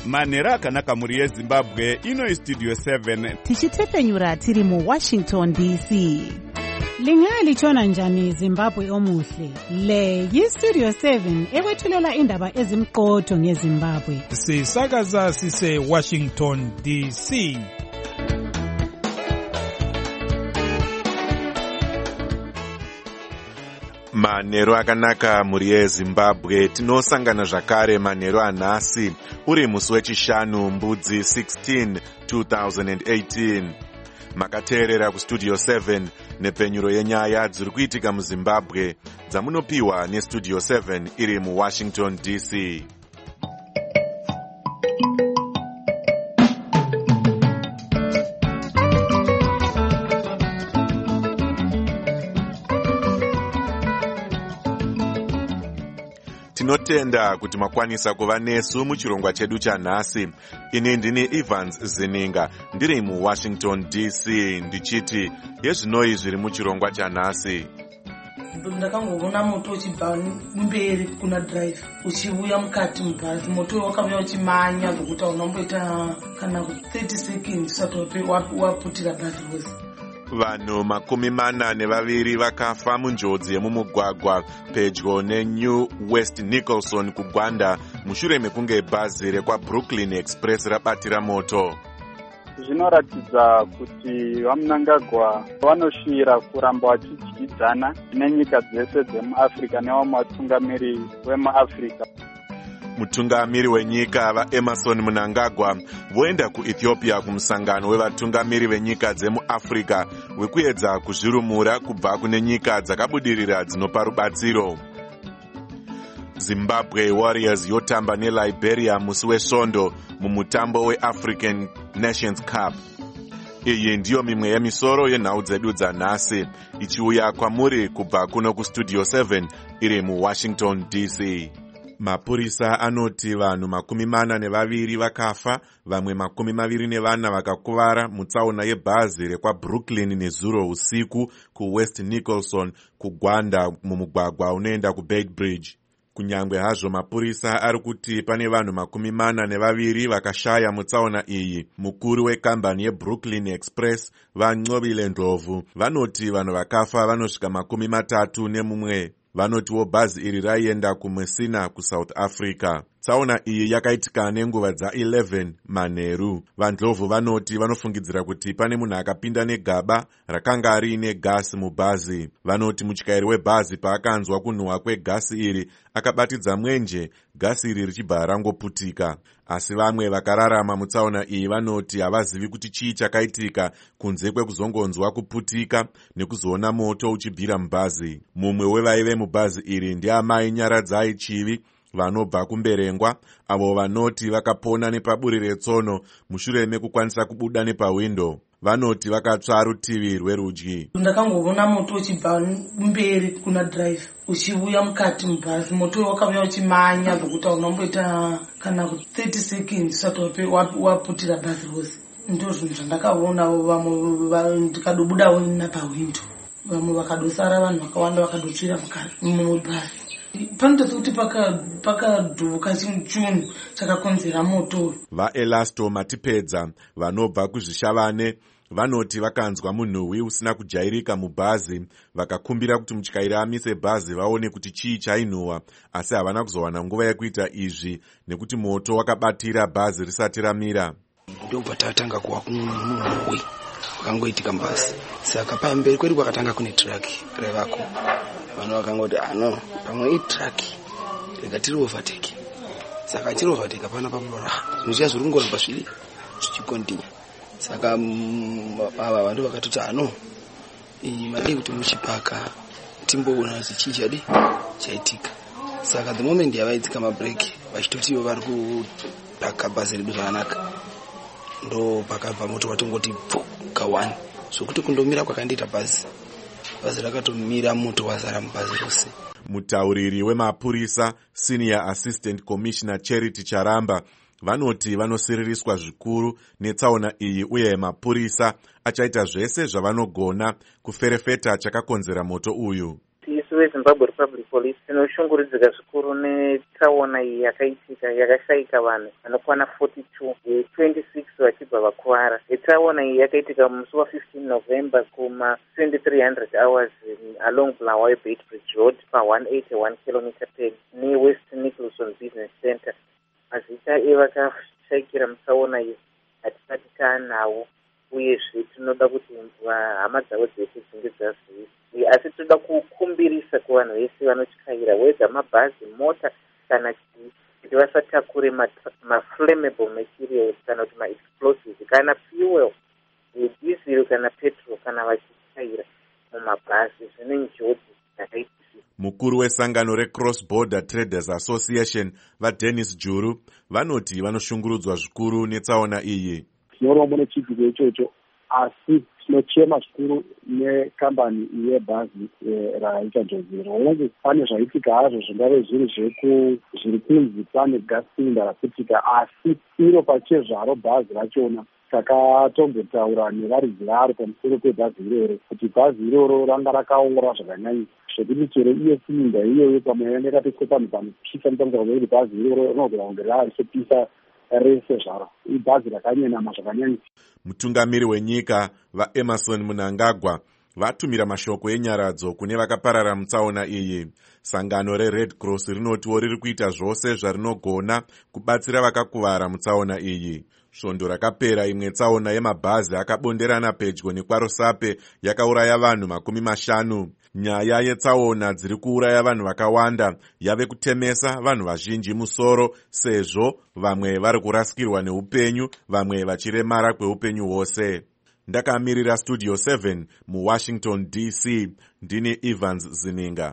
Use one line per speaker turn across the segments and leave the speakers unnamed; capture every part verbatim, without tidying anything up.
manhero akanaka mhuri yezimbabwe. Ino istudio seven
tichitefenyura tiri muwashington D C.
Lingalitshona njani Zimbabwe omuhle? Le yistudio seven ekwethulela indaba ezimqotho ngeZimbabwe.
Sisakaza sise Washington D C.
Manhero akanaka mhuri yeZimbabwe, tinosangana zvakare manhero anhasi uri musi wechishanu mbudzi sixteen two thousand eighteen. Makateerera kustudio seven nepenyuro yenyaya dziri kuitika muZimbabwe dzamunopiwa nestudio seven iri muWashington D C. Tinotenda kuti makwanisa kuva nesu muchirongwa chedu chanhasi. Ini ndini Evans Zininga ndiri muWashington D C ndichiti yezvinoi zviri muchirongwa chanhasi.
Ndakangoona moto uchibva mberi kuna drive uchiuya mukati mubhazi. Moto wakauya uchimanya zvokuti unomboita kana thirty seconds usati waputira bhazi rose.
Vanhu makumi mana nevaviri vakafa munjodzi yemumugwagwa pedyo neNew West Nicholson kuGwanda mushure mekunge bhazi rekwa Brooklyn Express rabatira moto.
Zvinoratidza kuti vamunangagwa vanoshira kuramba vachidyidzana nenyika dzese dzemuAfrica nevamatungamiri vemuAfrica.
Mutungamiri wenyika vaEmerson Mnangagwa voenda kuEthiopia kumusangano wevatungamiri venyika dzemuAfrica wekuedza kuzvirumura kubva kune nyika dzakabudirira dzinopa rubatsiro. Zimbabwe Warriors yotamba neLiberia musi wesvondo mumutambo weAfrican Nations Cup. Iyi ndiyo mimwe yemisoro yenhau dzedu dzanhasi ichiuya kwamuri kubva kuno kustudio seven iri muWashington D C. Mapurisa anoti vanhu makumi mana nevaviri vakafa, vamwe makumi maviri nevana vakakuvara mutsaona yebhazi rekwa Brooklyn nezuro usiku kuWest Nicholson kuGwanda mumugwagwa unoenda kuBeitbridge. Kunyangwe hazvo mapurisa ari kuti pane vanhu makumi mana nevaviri vakashaya mutsaona iyi, mukuru wekambani yeBrooklyn Express vaNcobile Ndlovu vanoti vanhu vakafa vanosvika makumi matatu nemumwe. Vanotiwo bhazi iri raienda kuMessina kuSouth Africa. Tsaona iyi yakaitika nenguva dza eleven manheru. VaNdlovu vanoti vanofungidzira kuti pane munhu akapinda negaba rakanga riine gasi mubhazi. Vanoti mutyairi webhazi paakanzwa kunhuhwa kwegasi iri akabatidza mwenje, gasi iri richibva rangoputika. Asi vamwe vakararama mutsaona iyi vanoti havazivi kuti chii chakaitika kunze kwekuzongonzwa kuputika nekuzoona moto uchibvira mubhazi. Mumwe wevaive mubhazi iri ndiamai Nyaradzai Chivi vanobva kumberengwa, avo vanoti vakapona nepaburi retsono mushure mekukwanisa kubuda nepawindo. Vanoti vakatsva rutivi rwerudyi.
Ndakangoona moto uchibva mberi kuna drive uchiuya mukati mubhazi. Moto wakauya uchimanya zvokuti unomboita kana thirty seconds usati waputira bhazi rose. Ndizvo zvinhu zvandakaona. Vamwe ndikadobudawo napawindo, vamwe vakadosara vanhu vakawanda vakadotsvira mubhazi. Panotaridza kuti pakadhubuka chunhu chakakonzera moto.
VaElasto Matipedza vanobva kuzvishavane vanoti vakanzwa munhuwi usina kujairika mubhazi, vakakumbira kuti mutyairi amise bhazi vaone kuti chii chainhuhwa, asi havana kuzowana nguva yekuita izvi nekuti moto wakabatira bhazi risati ramira.
Ndobva tatanga kuwa munhuwi wakangoitika mubhazi, saka pamberi kwedu kwakatanga kune traki revako. Vanhu vakangoti ano pamwe itraki rega tiri overtake, saka tiri overtake hapana pamora zvichiya zviri kungoramba zviri zvichikontinya. Saka ava vanhu vakatoti ano madei kuti muchipaka timboona zvichii chadi chaitika. Saka the moment yavaidzika mabhireki vachitotiwo vari kupaka bhazi redu zvakanaka, ndo pakabva moto watongoti pfu kawani zvokuti kundomira kwakandiita bhazi bhazi rakatomira moto wazara mubhazi rose.
Mutauriri wemapurisa Senior Assistant Commissioner Charity Charamba vanoti vanosiririswa zvikuru netsaona iyi uye mapurisa achaita zvese zvavanogona kuferefeta chakakonzera moto uyu.
Isu
weZimbabwe Republic Police tinoshungurudzika zvikuru netsaona iyi yakaitika yakashayika vanhu vanokwana forty-two, twenty-six vachibva vakuvara. Tsaona iyi yakaitika musi wa-fifteen November kuma twenty-three hundred hours along Bulawayo Bait Bridge Road pa one eighty-one kilometer peg neWest Nicholson Business Center. Mazita evakashayikira mutsaona iyi hatisati taanawo, uyezve tinoda kuti hama dzavo dzese dzinge dzaziva, asi tinoda kukumbirisa kuvanhu vese vanotyaira wega mabhazi, mota kana kuti vasatakure maflammable materials kana kuti maexplosives kana fuel, diesel kana petrol kana vachityaira mumabhazi. Zvine njodzi dzakaita.
Mukuru wesangano reCross Border Traders Association vaDennis Juru vanoti vanoshungurudzwa zvikuru netsaona iyi.
Tinorombo nechidziko ichocho, asi tinochema zvikuru nekambani yebhazi raita njodzi. Ronge pane zvaitika hazvo zvingave zviri zveku zviri kunzi pane gas cylinder rakutika, asi iro pachezvaro bhazi rachona takatombotaura nevaridzi varo pamusoro pebhazi iroro kuti bhazi iroro ranga rakaora zvakanyanya zvekuti chero iyo silinda iyoyo pamwe yakatoiswa panhu panopisa mutambudzwa kuti bhazi iroro rinogona kunge rarichopisa rese zvaro. Ibhazi rakanyenama zvakanyanya.
Mutungamiri wenyika vaEmerson Mnangagwa vatumira mashoko enyaradzo kune vakaparara mutsaona iyi. Sangano reRed Cross rinotiwo riri kuita zvose zvarinogona kubatsira vakakuvara mutsaona iyi. Svondo rakapera imwe tsaona yemabhazi akabonderana pedyo nekwaRusape yakauraya vanhu makumi mashanu. Nyaya yetsaona dziri kuuraya vanhu vakawanda yave kutemesa vanhu vazhinji musoro, sezvo vamwe vari kurasikirwa neupenyu, vamwe vachiremara kweupenyu hwose. Ndakamirira Studio seven muWashington D C, ndini Evans Zininga.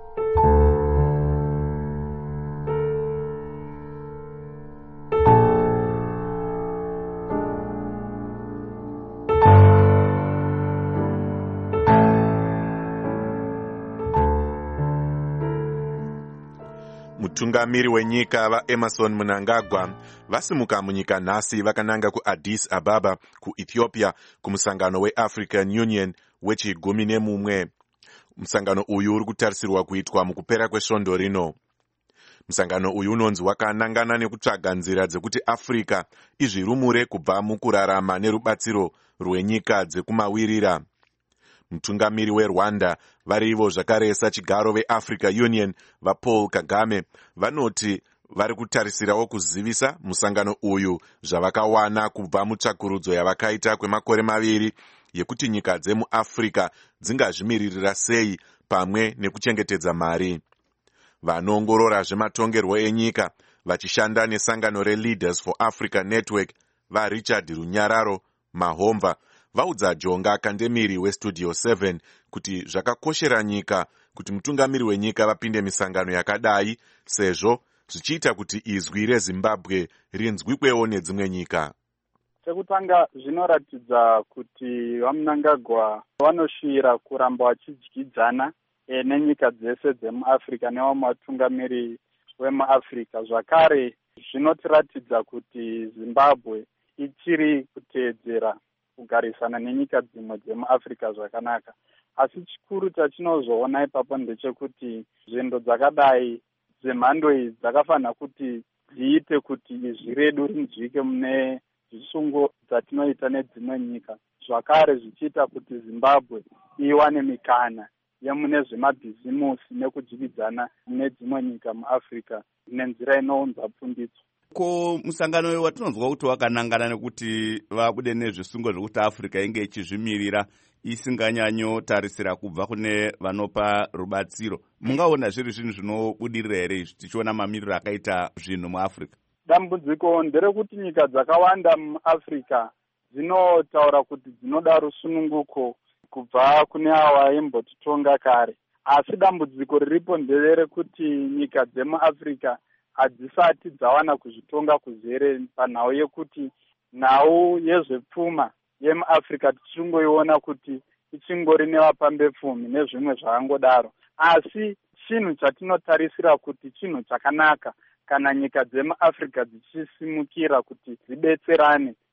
Mutungamiri wenyika vaEmerson Mnangagwa vasimuka munyika nhasi vakananga kuAddis Ababa kuEthiopia kumusangano weAfrican Union wechigumi nemumwe. Musangano uyu uri kutarisirwa kuitwa mukupera kwesvondo rino. Musangano uyu unonzi wakanangana nekutsvaga nzira dzekuti Afrika izvirumure kubva mukurarama nerubatsiro rwenyika dzekumawirira. Mutungamiri weRwanda varivo zvakare sachigaro veAfrica Union vaPaul Kagame vanoti vari kutarisirawo kuzivisa musangano uyu zvavakawana kubva mutsvakurudzo yavakaita kwemakore maviri yekuti nyika dzemuAfrica dzingazvimiririra sei pamwe nekuchengetedza mari. Vanoongorora zvematongerwo enyika vachishanda nesangano reLeaders for Africa Network vaRichard Runyararo Mahomva vaudza Jonga Kandemiri weStudio seven kuti zvakakoshera nyika kuti mutungamiri wenyika vapinde misangano yakadai, sezvo zvichiita kuti izwi reZimbabwe rinzwikwewo nedzimwe nyika.
Chekutanga zvinoratidza kuti vaMnangagwa vanoshira kuramba vachidyidzana e, nenyika dzese dzemuAfrica nevamwe vatungamiri vemuAfrica. Zvakare zvinotiratidza kuti Zimbabwe ichiri kuteedzera kugarisana nenyika dzimwe dzemuAfrica zvakanaka. Asi chikuru chachinozoona ipapo ndechekuti nzvimbo dzakadai dzemhando idzi dzakafanira kuti dziite kuti izwi redu rinzwike mune zvisungo dzatinoita nedzimwe nyika, zvakare zvichiita kuti Zimbabwe iwane mikana yemune zvemabhizimusi nekudyidzana nedzimwe nyika muAfrica nenzira inounza pfunditso.
Ko musangano watinonzwa kuti wakanangana nekuti vabude nezvisungo zvekuti Africa inge ichizvimirira isinganyanyotarisira kubva kune vanopa rubatsiro. Mungaona zviri zvinhu zvinobudirira here tichiona mamiriro akaita zvinhu muAfrica?
Dambudziko nderekuti nyika dzakawanda muAfrica dzinotaura kuti dzinoda rusununguko kubva kune ava imbotitonga kare. Asi dambudziko riripo nderekuti nyika dzemuAfrica hadzisati dzawana kuzvitonga kuzere panhau yekuti nhau yezvepfuma yemuAfrica tichingoiona kuti ichingori nevapambepfumi nezvimwe zvakangodaro. Asi chinhu chatinotarisira kuti chinhu chakanaka kana nyika dzemuAfrica dzichisimukira kuti dzidetserane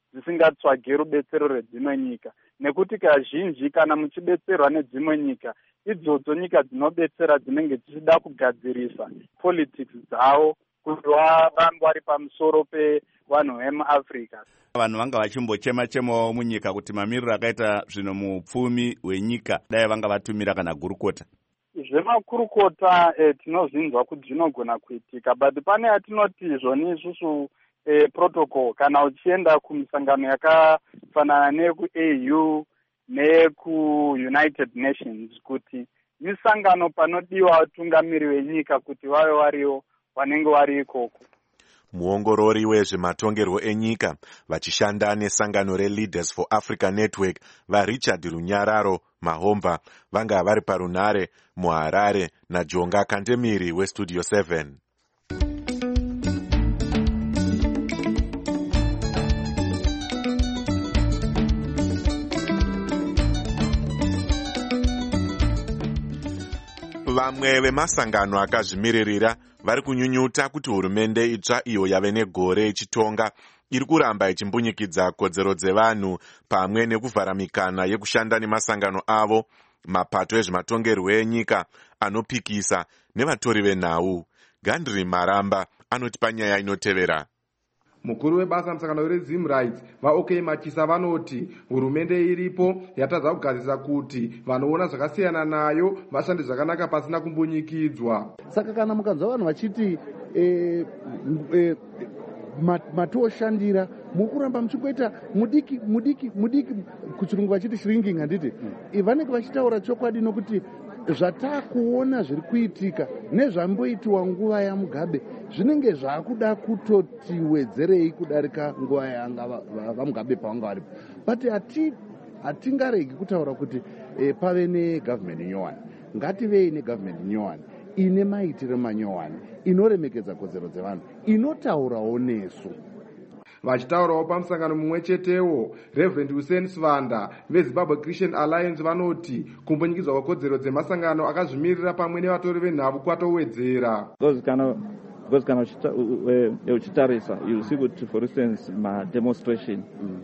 dzisingatsvage rubetsero rwedzimwe nyika, nekuti kazhinji kana muchibetserwa nedzimwe nyika, idzodzo nyika dzinobetsera dzinenge dzichida kugadzirisa politics dzavo kuti varambe vari pamusoro pevanhu vemuafrica.
Vanhu vanga vachimbochema-chemawo munyika kuti mamiriro akaita zvino mupfumi hwenyika dai vanga vatumira kana gurukota.
Zvemakurukota eh, tinozvinzwa kuti zvinogona kuitika, but pane atinoti zvoni isusu eh, protocol kana uchienda kumisangano yakafanana neku-A U neku-United Nations kuti misangano panodiwa vatungamiri venyika kuti vave variwo vanenge vari ikoko.
Muongorori wezvematongerwo enyika vachishanda nesangano reLeaders for Africa Network vaRichard Runyararo Mahomba vanga vari parunhare muHarare naJonga Kandemiri weStudio seven. Vamwe vemasangano akazvimiririra vari kunyunyuta kuti hurumende itsva iyo yave negore ichitonga iri kuramba ichimbunyikidza kodzero dzevanhu pamwe nekuvhara mikana yekushanda nemasangano avo, mapato ezvematongerwo enyika anopikisa nevatori venhau. Gandri Maramba anoti panyaya inotevera.
Mukuru webasa musangano reZim Rights vaOK Machisa vanoti hurumende iripo yatadza kugadzirisa kuti vanoona zvakasiyana nayo vashande zvakanaka pasina kumbunyikidzwa.
Saka kana mukanzwa vanhu vachiti e, e, matoshandira mukuramba muchingoita mudiki mudiki mudiki kuchirungu vachiti shrinking handiti mm. vanenge vachitaura chokwadi nokuti zvatakuona zviri kuitika nezvamboitiwa nguva yaMugabe zvinenge zvakuda kutoti wedzerei kudarika nguva yanga vaMugabe pavanga varipo, but ati hatingaregi kutaura kuti e, pave negovernment nyowani. Ngativei negovernment nyowani ine maitiro manyowani, inoremekedza kodzero dzevanhu, inotaurawo nesu.
Vachitaurawo pamusangano mumwe chetewo, Reverend Hussein Svanda veZimbabwe Christian Alliance vanoti kumbunyikidzwa kwekodzero dzemasangano akazvimirira pamwe nevatori venhau kwatowedzera.
Because kana uchitarisa you see kuti for instance ma demonstration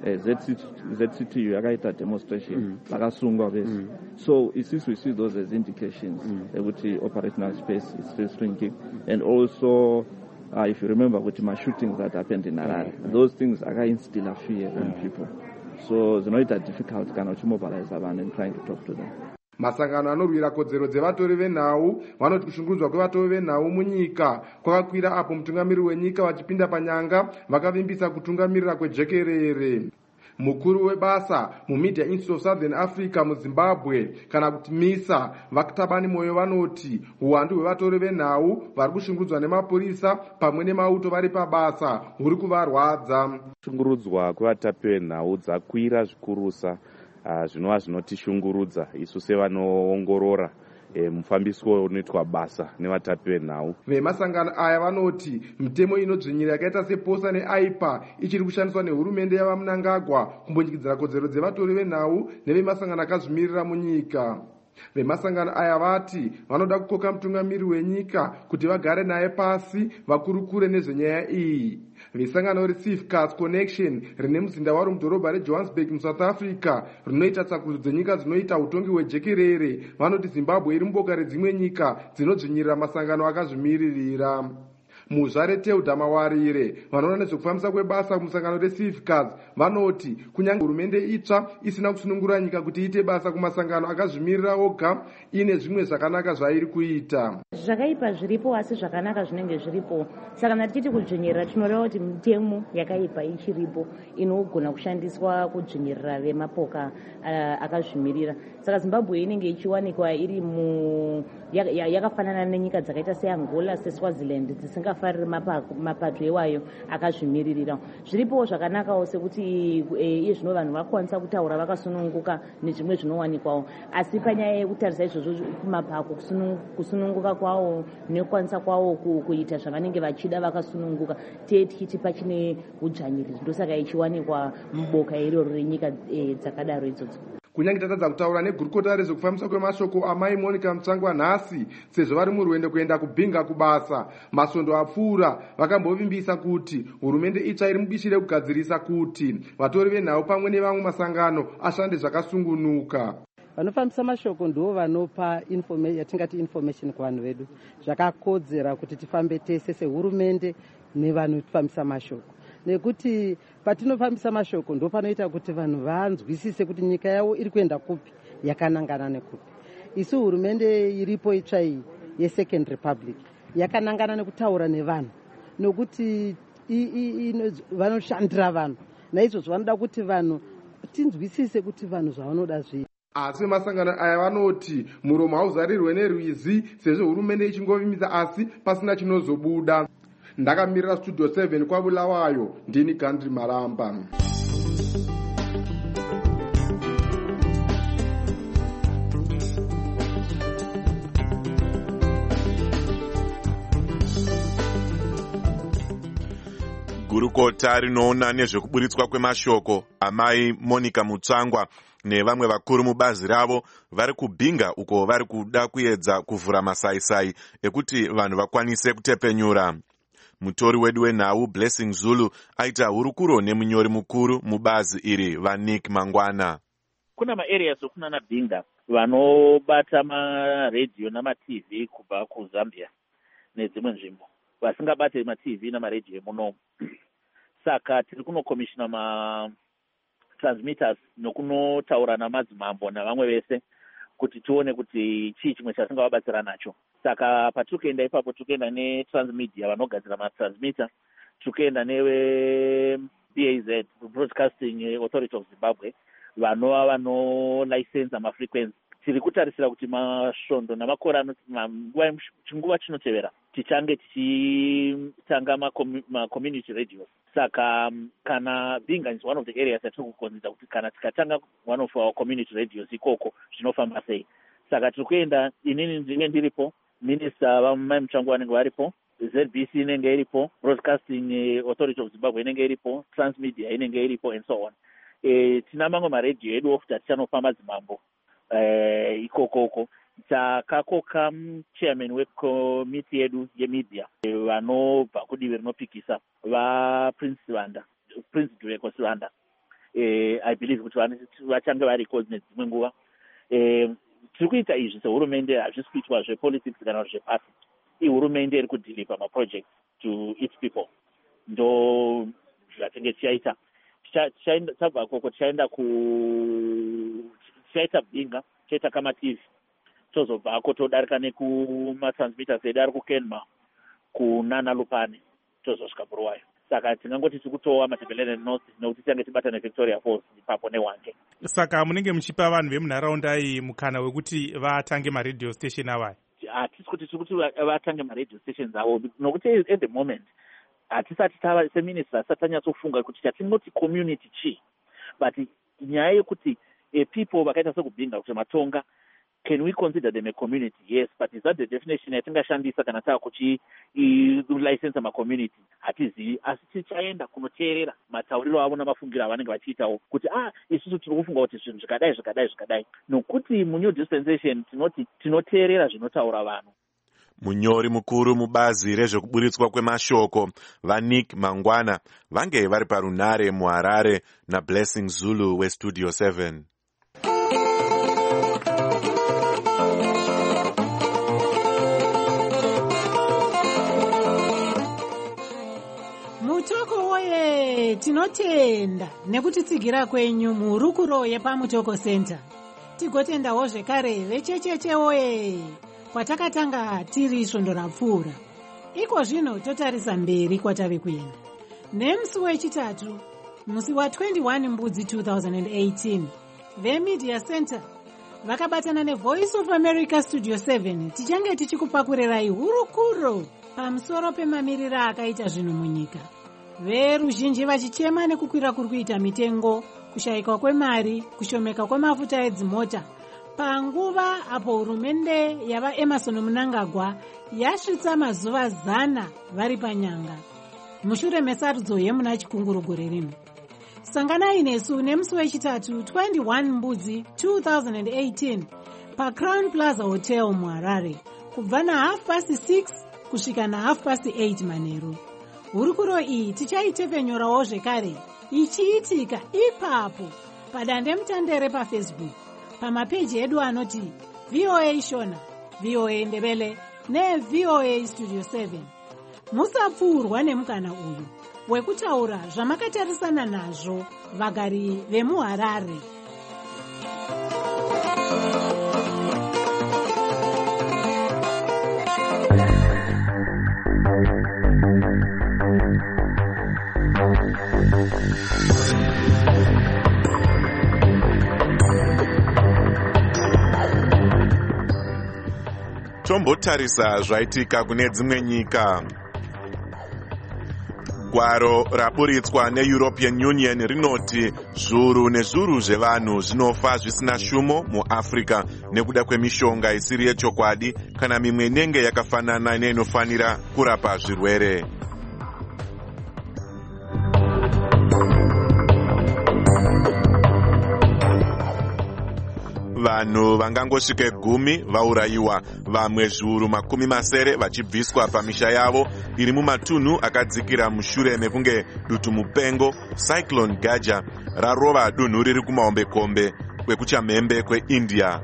Z C T U yakaita demonstration vakasungwa vese, so isisi we see those as indications kuti operational space is still shrinking, and also Uh, if you remember with my shootings that happened in Harare, those things instill a fear in people. So it's not difficult to mobilize them and trying to talk to them.
Masangano anorwira kodzero dzevatori venhau vanoti kushungurudzwa kwevatori venhau munyika kwakakwira apo mutungamiri wenyika vachipinda panyanga vakavimbisa kutungamirira kwejekerere. Mukuru webasa muMedia Institute of Southern Africa muZimbabwe kana kuti MISA vakutabani moyo vanoti uwandu hwevatori venhau vari kushungurudzwa nemapurisa pamwe nemauto vari pabasa huri kuvarwadza.
Kushungurudzwa kwevatapi venhau dzakwira zvikurusa, uh, zvinova zvinotishungurudza isu sevanoongorora E, mufambiswo unoitwa basa nevatapi venhau.
Vemasangano aya vanoti mitemo inodzvinyira yakaita seposa neaipa ichiri kushandiswa nehurumende yavaMnangagwa kumbunyikidzira kodzero dzevatori venhau nevemasangano akazvimirira munyika. Vemasangano aya vati vanoda kukoka mutungamiri wenyika kuti vagare naye pasi vakurukure nezvenyaya iyi. Vesangano reSafeCast Connection rine muzinda waro mudhorobha reJohannesburg muSouth Africa rinoita tsakudzo dzenyika dzinoita utongi hwejekerere vanoti Zimbabwe iri muboka redzimwe nyika dzinodzvinyirira masangano akazvimiririra. Muzvare Teudha Mawarire vanoona nezvekufambisa kwebasa kumusangano reSafeCast vanoti kunyange hurumende itsva isina kusunungura nyika kuti iite basa kumasangano akazvimirira oga, ine zvimwe zvakanaka zvairi kuita.
Zvakaipa zviripo asi zvakanaka zvinenge zviripo. Saka tichiti kudzvinyirira tinoreva kuti mitemo yakaipa ichiripo inogona kushandiswa kudzvinyirira vemapoka uh, akazvimirira. Saka Zimbabwe inenge ichiwanikwa iri mu yakafanana nenyika dzakaita seAngola, seSwaziland dzisingafariri mapato ewayo akazvimiririra. Zviripo zvakanakawo sekuti iye zvino vanhu vakwanisa kutaura vakasununguka nezvimwe zvinowanikwawo, asi panyaya yekutarisa izvozvo kumapako kusununguka kwawo nekukwanisa kwawo kuita zvavanenge vachida vakasununguka tiye tichiti pachine udzvanyiriri, ndosaka ichiwanikwa muboka iroro renyika dzakadaro idzodzo.
kunyange tatadza kutaura negurukota rezvekufambiswa kwemashoko amai Monica Mutsangwa nhasi sezvo vari murwendo kuenda kubhinga kubasa. Masondo apfuura vakambovimbisa kuti hurumende itsva iri mubishi rekugadzirisa kuti vatori venhau pamwe nevamwe masangano ashande zvakasungunuka.
Vanofambisa mashoko ndo vanopa yatingati information kuvanhu vedu. Zvakakodzera kuti tifambe tese sehurumende nevanofambisa mashoko, nekuti patinofambisa mashoko ndo panoita kuti vanhu vanzwisise kuti nyika yavo iri kuenda kupi, yakanangana nekupi. Isu hurumende iripo itsva iyi yeSecond Republic yakanangana nekutaura nevanhu, nokuti vanoshandira vanhu. Naizvozvo vanoda kuti vanhu tinzwisise kuti vanhu zvavanoda zvii.
Asi masangano aya vanoti muromo hauzarirwe nerwizi sezvo hurumende ichingovimbisa asi pasina chinozobuda. Ndakamirira Studio seven kwa Bulawayo, ndini Gandhi Maramba.
Gurukota rinoona nezvekuburitswa kwemashoko amai Monica Mutsangwa nevamwe vakuru mubazi ravo vari kubhinga uko vari kuda kuedza kuvhura masaisai ekuti vanhu vakwanise kutepenyura. Mutori wedu wenhau Blessing Zulu aita hurukuro nemunyori mukuru mubazi iri vaNick Mangwana.
Kuna maareas okunana bhinga vanobata maredhiyo nama-T V kubva kuZambia nedzimwe nzvimbo, vasingabate ma-T V namaredhiyo munomu. Saka tiri kunokomishina ma-transmitters nokunotaura namadzimambo navamwe vese kuti tione kuti chii chimwe chasingawabatsira nacho. Saka patiri kuenda ipapo tiri kuenda neTransmedia vanogadzira matransmitter, tiri kuenda newe B A Z Broadcasting Authority of Zimbabwe vanova vanolicensa mafrequency. Tiri kutarisira kuti masvondo namakore anoti chinguva chinotevera tichange tichitanga ma-community radios. Saka kana Bhinga is one of the areas that tiri kukonzida kuti kana tikatanga one of our community radios ikoko zvinofamba sei. Saka tiri kuenda, inini ndinenge ndiripo, minista vamai Mutsvangu vanenge varipo, Z B C inenge iripo, Broadcasting Authority of Zimbabwe inenge iripo, Transmedia inenge iripo and so on. E, tina mamwe maredhiyo edu ofuta tichanofamba dzimambo e, ikokoko. Takakoka chairman wekomiti yedu yemedia vanobva kudivi rinopikisa vaPrince Sivanda, Prince Duveko Sivanda. E, I believe kuti vachange variko nedzimwe nguva. E, tiri kuita izvi sehurumende, hazvisi kuitwa zvepolitics kana zvepasi. Ihurumende iri kudhiliva maprojects to its people. Ndo zvatinge tichaita. Tabva koko tichaenda ku tichaita Bhinga, tichaita kama-T V. Tozobvako todarika nekumatransmitters edu ari kuKenma kunana Lupane tozosvika Bulawayo. Saka tingangoti tiri kutowa Matabeleland North nokuti titange tibata neVictoria Falls ipapo neHwange.
Saka munenge muchipa vanhu vemunharaunda iyi mukana wekuti vatange maradio station awaya?
Hatisi kuti tiri kuti vatange maradio stations avo nokuti at the moment hatisati tava seminister asati tanyatsofunga kuti chatinoti community chii, but nyaya yekuti people vakaita sekubhinga kuti matonga, can we consider them a community? Yes, but is that the definition yatingashandisa kana taa kuchi license ma community? Hatizivi, asi tichaenda kunoteerera matauriro avo namafungiro avanenge vachiitawo kuti ah isusu tiri kufunga kuti zvinhu zvakadai zvakadai zvakadai, nokuti mu new dispensation tinoti tinoteerera zvinotaura vanhu.
Munyori mukuru mubazi rezvekuburitswa kwemashoko vaNick Mangwana vange vari parunhare muHarare naBlessing Zulu weStudio seven.
Mutoko woye, tinotenda nekutitsigira kwenyu muhurukuro yepaMutoko Center. Tigotendawo zvekare vechecheche woye, kwatakatanga tiri svondo rapfuura. Iko zvino totarisa mberi kwatave kuenda. Nemusi wechitatu, musi wa twenty-one Mbudzi two thousand eighteen, veMedia Center vakabatana neVoice of America Studio seven tichange tichikupakurirai hurukuro pamusoro pemamirira akaita zvinhu munyika. Veruzhinji vachichema nekukwira kuri kuita mitengo, kushayikwa kwemari, kushomeka kwemafuta edzimota, panguva apo hurumende yava Emerson Mnangagwa yasvitsa mazuva zana vari panyanga mushure mesarudzo yemuna chikunguru gore rino. sanganai nesu nemusi wechitatu twenty-one mbudzi two thousand eighteen paCrown Plaza Hotel muHarare kubva nahalf past six kusvika nahalf past eight manheru. Hurukuro iyi tichaitepfenyorawo zvekare ichiitika ipapo padandemutandere paFacebook pamapeji edu anoti V O A Shona, V O A Ndebele neV O A Studio seven. Musapfuurwa nemukana uyu wekutaura zvamakatarisana nazvo vagari vemuHarare.
Tombotarisa zvaitika kune dzimwe nyika. Gwaro raburitswa neEuropean Union rinoti zviuru nezviuru zvevanhu zvinofa zvisina shumo muAfrica nekuda kwemishonga isiri yechokwadi kana mimwe inenge yakafanana neinofanira kurapa zvirwere. Vanhu vangangosvike gumi vaurayiwa, vamwe zviuru makumi masere vachibviswa pamisha yavo iri mumatunhu akadzikira mushure mekunge dutu mupengo Cyclone Gaja rarova dunhu riri kumahombekombe kwekuchamhembe kweIndia.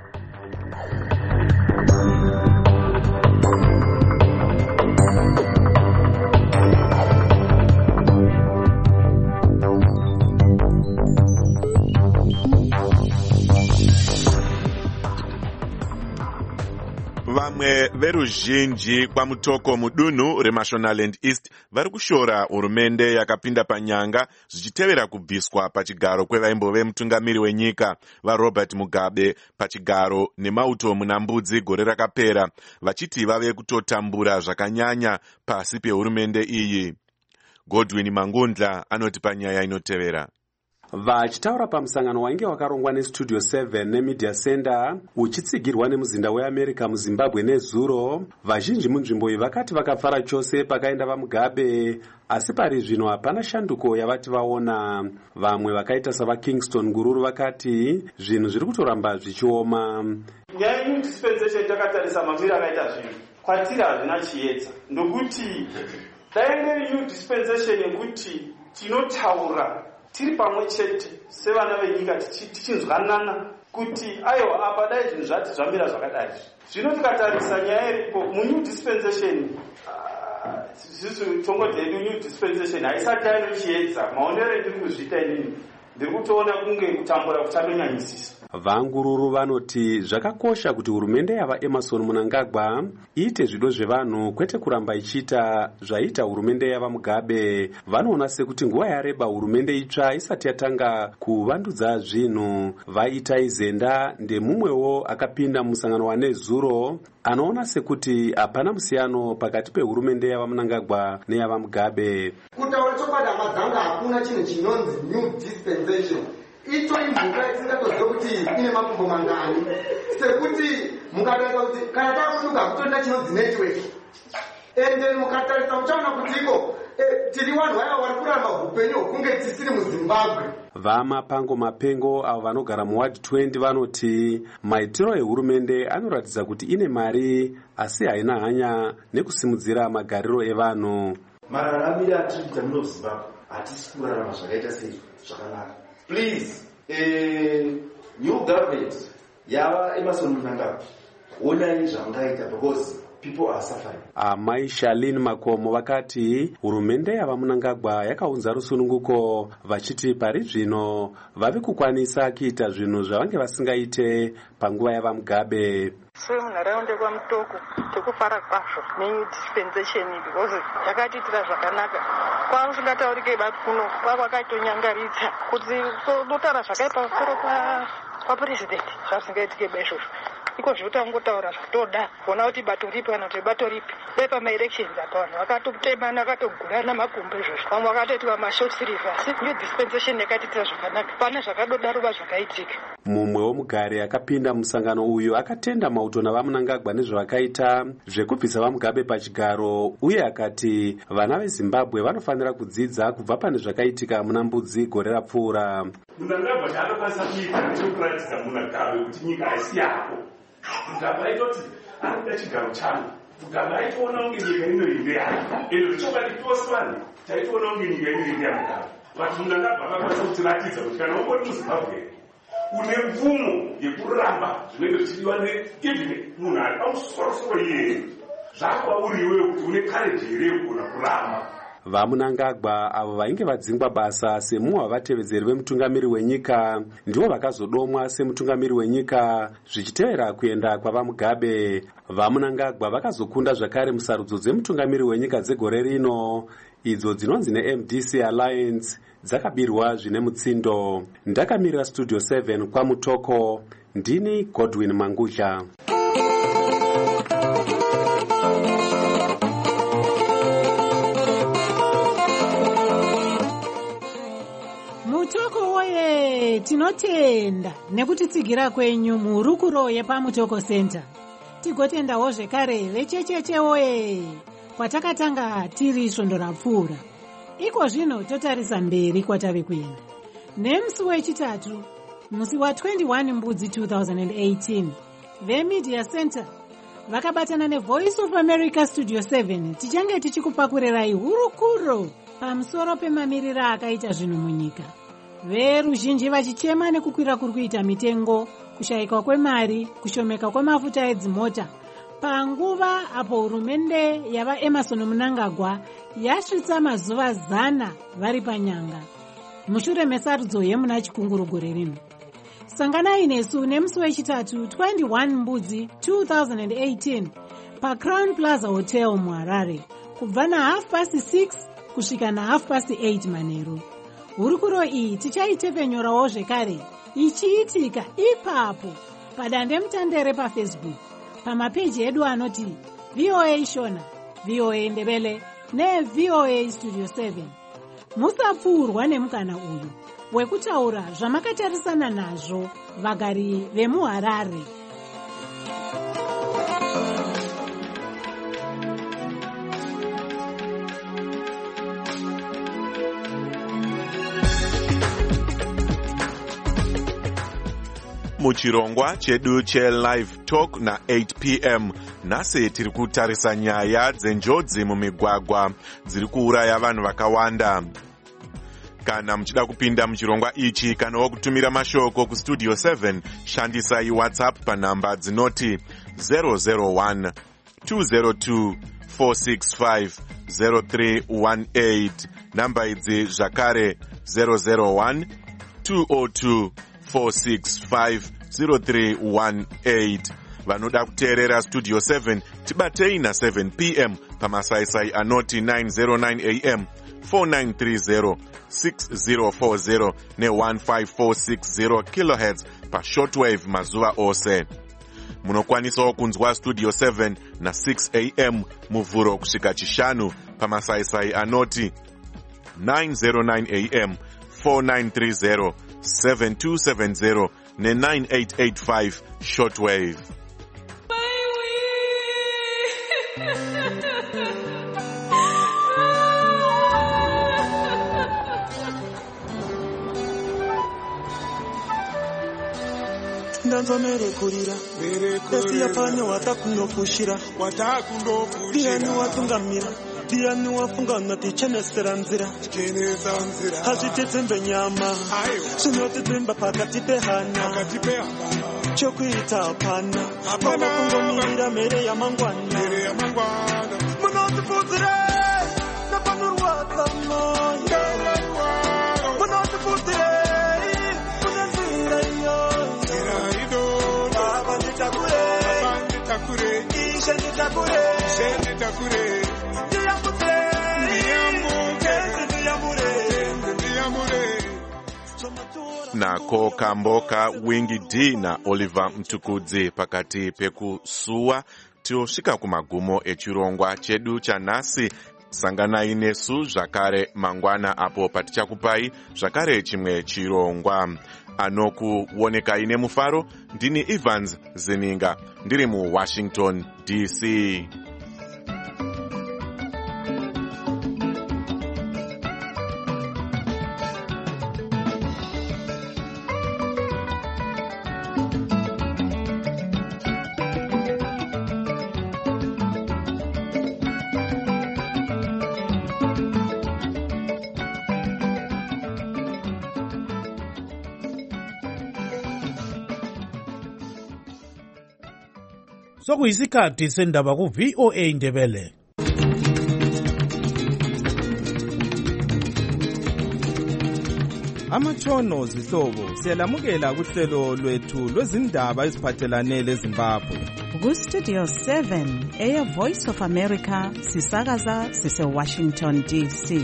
Vamwe veruzhinji kwamutoko mudunhu reMashonaland East vari kushora hurumende yakapinda panyanga zvichitevera kubviswa pachigaro kwevaimbove mutungamiri wenyika vaRobert Mugabe pachigaro nemauto muna Mbudzi gore rakapera, vachiti vave kutotambura zvakanyanya pasi pehurumende iyi. Godwin Mangundla anoti panyaya inotevera.
Vachitaura pamusangano wainge wakarongwa neStudio seven neMedia Center uchitsigirwa nemuzinda weAmerica muZimbabwe nezuro, vazhinji munzvimbo iyi vakati vakafara chose pakaenda vaMugabe, asi pari zvino hapana shanduko yavati vaona. Vamwe vakaita savaKingston Ngururu vakati zvinhu zviri kutoramba zvichioma.
Nyaya yemudispensation takatarisa mamira akaita zvinhu kwatiri hazvina chiedza, ndokuti daende new dispensation yekuti tinotaura tiri pamwe chete sevana venyika tichinzwanana kuti aiwa apa dai zvinhu zvati zvamira zvakadai. Zvino tikatarisa nyaya iripo munew dispensation, zisu tongodzi yedu new dispensation haisati aino chiedza. Maonero endiri kuzviita inini ndiri kutoona kunge kutambura kuchandonyanyisisa.
Vangururu vanoti zvakakosha kuti hurumende yava Emerson Mnangagwa iite zvido zvevanhu kwete kuramba ichiita zvaita hurumende yava Mugabe. Vanoona sekuti nguva yareba hurumende itsva isati yatanga kuvandudza zvinhu. Vaita izenda ndemumwewo akapinda musangano wanezuro anoona sekuti hapana musiyano pakati pehurumende yava Mnangagwa neyava Mugabe.
Kutaura chokwadi amadzanga hakuna chinhu chinonzi new dispensation. Ito imbuka isingatoziva kuti ine makumbo mangani, sekuti mukatarisa kuti kana takuduka kutoenda chinonzi network ende mukatarisa muchaona kuti iko tiri vanhu vaya vari kuramba upenyu kunge tisiri muZimbabwe.
Vamapango Mapengo avo vanogara muward twenty vanoti maitiro ehurumende anoratidza kuti ine mari asi haina hanya nekusimudzira magariro evanhu.
Mararamiro atiriita muno Zimbabwe hatisi kurarama zvakaita sei zvakanaka. Please, uh, new government, yava Emerson Mnangagwa, onai zvamungaita because people are suffering.
Amai Shalin Makomo vakati hurumende yava Mnangagwa yakaunza rusununguko vachiti pari zvino vave kukwanisa kuita zvinhu zvavange vasingaite panguva yava Mugabe.
Semunharaunda kwamutoko tekufara kwazvo nenew dispensation because yakatiitira zvakanaka. Kwausingataurike bakuno kwakwakatonyangaridza kuti totaura zvakaipa pamusoro papresident zvasingaitike bezvozvo. Iko zvotangotaura zvatoda kuona kuti bato ripi kana kuti bato ripi. Dai pamaelections apa vanhu vakatotemana vakatogurana makumbo izvozvo. Vamwe vakatoitwa mashort sleeve asi new dispensation yakatiitira zvakanaka. Pane zvakadodaruva zvakaitika.
mumwe womugare akapinda musangano uyu akatenda mauto navamunangagwa nezvavakaita zvekubvisa vamugabe pachigaro, uye akati vana vezimbabwe vanofanira kudzidza kubva pane zvakaitika muna mbudzi gore rapfuura.
Munangagwa chaanokwanisa kuita ndechekuratidza munagabe kuti nyika haisi yako. Mugabe aitoti anoda chigaro changu, Mugabe aitoona kunge nyika inoinde yake, ende zvichokwadi tose vanhu taitoona kunge nyika inoinde yamugabe. Vati Munangagwa vakakwanisa kutiratidza kuti kana ungori muzimbabwe une mvumo yekuramba zvinenge zvichidiwa neivhini munhu ari pamusorosoro iyeye, zvakwa uri iwewe kuti une kareji here yekugona kuramba.
Vamunangagwa avo vainge vadzingwa basa semumwe wavatevedzeri vemutungamiri wenyika ndivo vakazodomwa semutungamiri wenyika zvichitevera kuenda kwavamugabe. Vamunangagwa vakazokunda zvakare musarudzo dzemutungamiri wenyika dzegore rino, idzo dzinonzi neM D C Alliance dzakabirwa zvine mutsindo. Ndakamirira Studio seven kwaMutoko, ndini Godwin Mangudla.
Mutoko woye, tinotenda nekutitsigira kwenyu muhurukuro yepaMutoko Center. Tigotendawo zvekare vechecheche woye, kwatakatanga tiri svondo rapfuura. Iko zvino totarisa mberi kwatave kuenda. Nemusi wechitatu, musi wa twenty-one Mbudzi two thousand eighteen, veMedia Center vakabatana neVoice of America Studio seven tichange tichikupakurirai hurukuro pamusoro pemamirira akaita zvinhu munyika. Veruzhinji vachichema nekukwira kuri kuita mitengo, kushayika kwemari, kushomeka kwemafuta edzimota, panguva apo hurumende yava Emerson Mnangagwa yasvitsa mazuva zana vari panyanga mushure mesarudzo yemuna chikunguru gore rino. Sanganai nesu nemusi wechitatu twenty-one Mbudzi two thousand eighteen paCrown Plaza Hotel muHarare kubva na half past six kusvika na half past eight manheru. Hurukuro iyi tichaitepfenyorawo zvekare ichiitika ipapo padandemutandere paFacebook pamapeji edu anoti V O A Shona, V O A Ndebele neV O A Studio seven. Musapfuurwa nemukana uyu wekutaura zvamakatarisana nazvo vagari vemuHarare.
Muchirongwa chedu che-Live Talk na eight p m nhasi tiri kutarisa nyaya dzenjodzi mumigwagwa dziri kuuraya vanhu vakawanda. Kana muchida kupinda muchirongwa ichi kana kutumira mashoko kustudio seven, shandisai WhatsApp panhamba dzinoti zero zero one two zero two four six five zero three one eight, namba idzi zvakare zero zero one two zero two four six five zero three one eight. Vanoda kuteerera Studio seven tibatei na seven p m pamasaisai anoti nine oh nine a m four nine three zero six zero four zero ne one five four six zero kilohertz pa shortwave mazuva ose. Munokwanisawo kunzwa Studio seven na six a m muvhuro kusvika chishanu pamasaisai anoti nine oh nine a m four nine three zero seven two seven zero ne nine eight eight five shortwave.
Ndanza merekurira Desiya panyo watakunofushira Diani watungamira Diani wafungana tichenesera nzira Hachitetembe nyama Sunotetemba pakati pehana Chokuita hapana Mama kungomirira mere ya mangwana Munotufuzire Napanurwa tamoya Munotufuzire Munazira iyo Baba nitakure Nitakure Ishe nitakure Ishe nitakure Ndiyamute Ndiyamute Ndiyamure Ndiyamure
Nako Kamboka Wingi D na Oliver Mtukudzi pakati pekusuwa tiosvika kumagumo echirongwa chedu chanhasi. Sanganai nesu zvakare mangwana apo patichakupai zvakare chimwe chirongwa. anokuoneka ine mufaro. Ndini Evans Zeninga ndiri muWashington D C.
Sokuyisikhathi sendaba ku V O A Ndebele.
Amatshono zihlobo siyalamukela kuhlelo lwethu lwezindaba eziphathelane leZimbabwe.
Ku Studio seven eya Voice of America sisakaza sise Washington D C.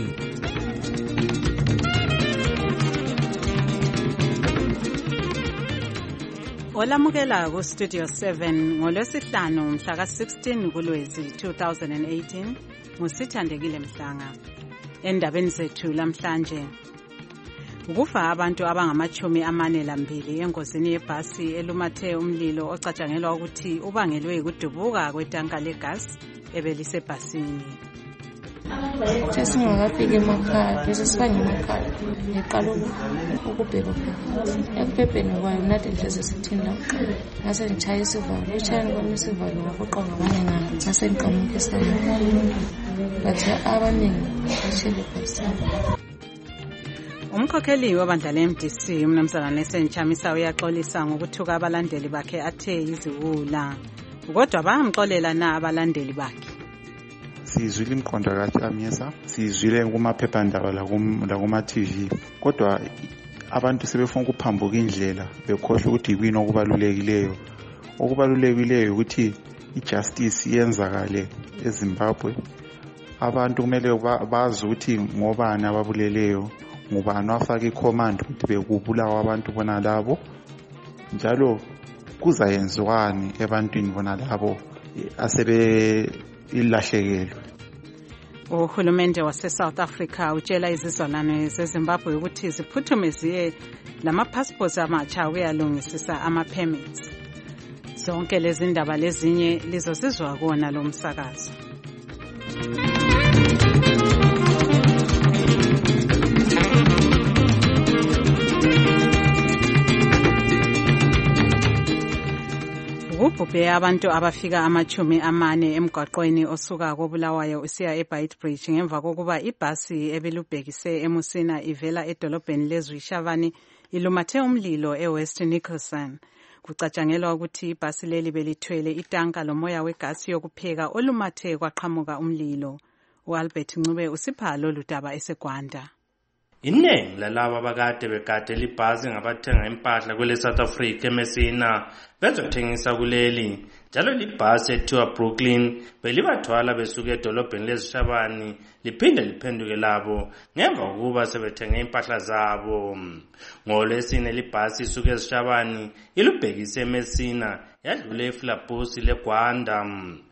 Olamukela ku Studio seven ngolwesihlanu mhla ka sixteen kuLwezi two thousand eighteen ngusithandekile Mhlanga. Endabeni zethu lamhlanje ukufa abantu abangamachumi amane lambili engozini yebhasi elumathe umlilo ocatshangelwa ukuthi ubangelwe ukudubuka kwetanka legas ebelisebhasini.
Sesingakafika emakhaya bese sibanye emakhaya ngiqala ukubheka phakathi ekuphepheni kwayo nathi ndleze sithinda kuqala ngase ngitshaya isivalo utshayani kwami isivalo ngafuqa ngabanye ngami ngase ngiqamuke esana bathi abaningi bashele phasana.
Umkhokheli wabandla le-M D C umnumzana Nelson Chamisa uyaxolisa ngokuthuka abalandeli bakhe athe iziwula kodwa bayamxolela na abalandeli bakhe.
Sizwile imqondo kaThamisa, sizwile kumaphephandaba lakuma-T V, kodwa abantu sebefuna ukuphambuka indlela bekhohlwa ukuthi yini okubalulekileyo. Okubalulekileyo ukuthi ijustice iyenzakale eZimbabwe. Abantu kumele bazi ukuthi ngobani ababuleleyo, ngubani wafaka icommand ukuthi bekubulawa abantu bona labo, njalo kuzayenziwani ebantwini bona labo asebe ilahlekelwe.
Uhulumende wase-South Africa utshela izizalwane zeZimbabwe ukuthi ziphuthume ziye lama-passports amatsha ukuyalungisisa ama-permits. Zonke lezi ndaba lezinye lizosizwa kuwona lo msakazo. Kubhubhe abantu abafika amachumi amane emgwaqweni osuka koBulawayo usiya eBeitbridge ngemva kokuba ibhasi ebelubhekise eMusina ivela edolobheni leZwishavani ilumathe umlilo eWest Nicholson. Kucatshangelwa ukuthi ibhasi leli belithwele itanka lomoya wegasi yokupheka olumathe kwaqhamuka umlilo. uAlbert Ncube usipha lolu daba eseGwanda.
Iningi lalabo abakade begade libhasi ngabathenga impahla kule South Africa eMessina bezothengisa kuleli. Njalo libhasi ethiwa Brooklyn belibathwala besuka edolobheni leZishabani liphinde liphenduke labo ngemva kokuba sebethenge impahla zabo. NgoLwesine libhasi isuka eZishabani ilubhekise eMessina yadlula eFlabusi leGwanda.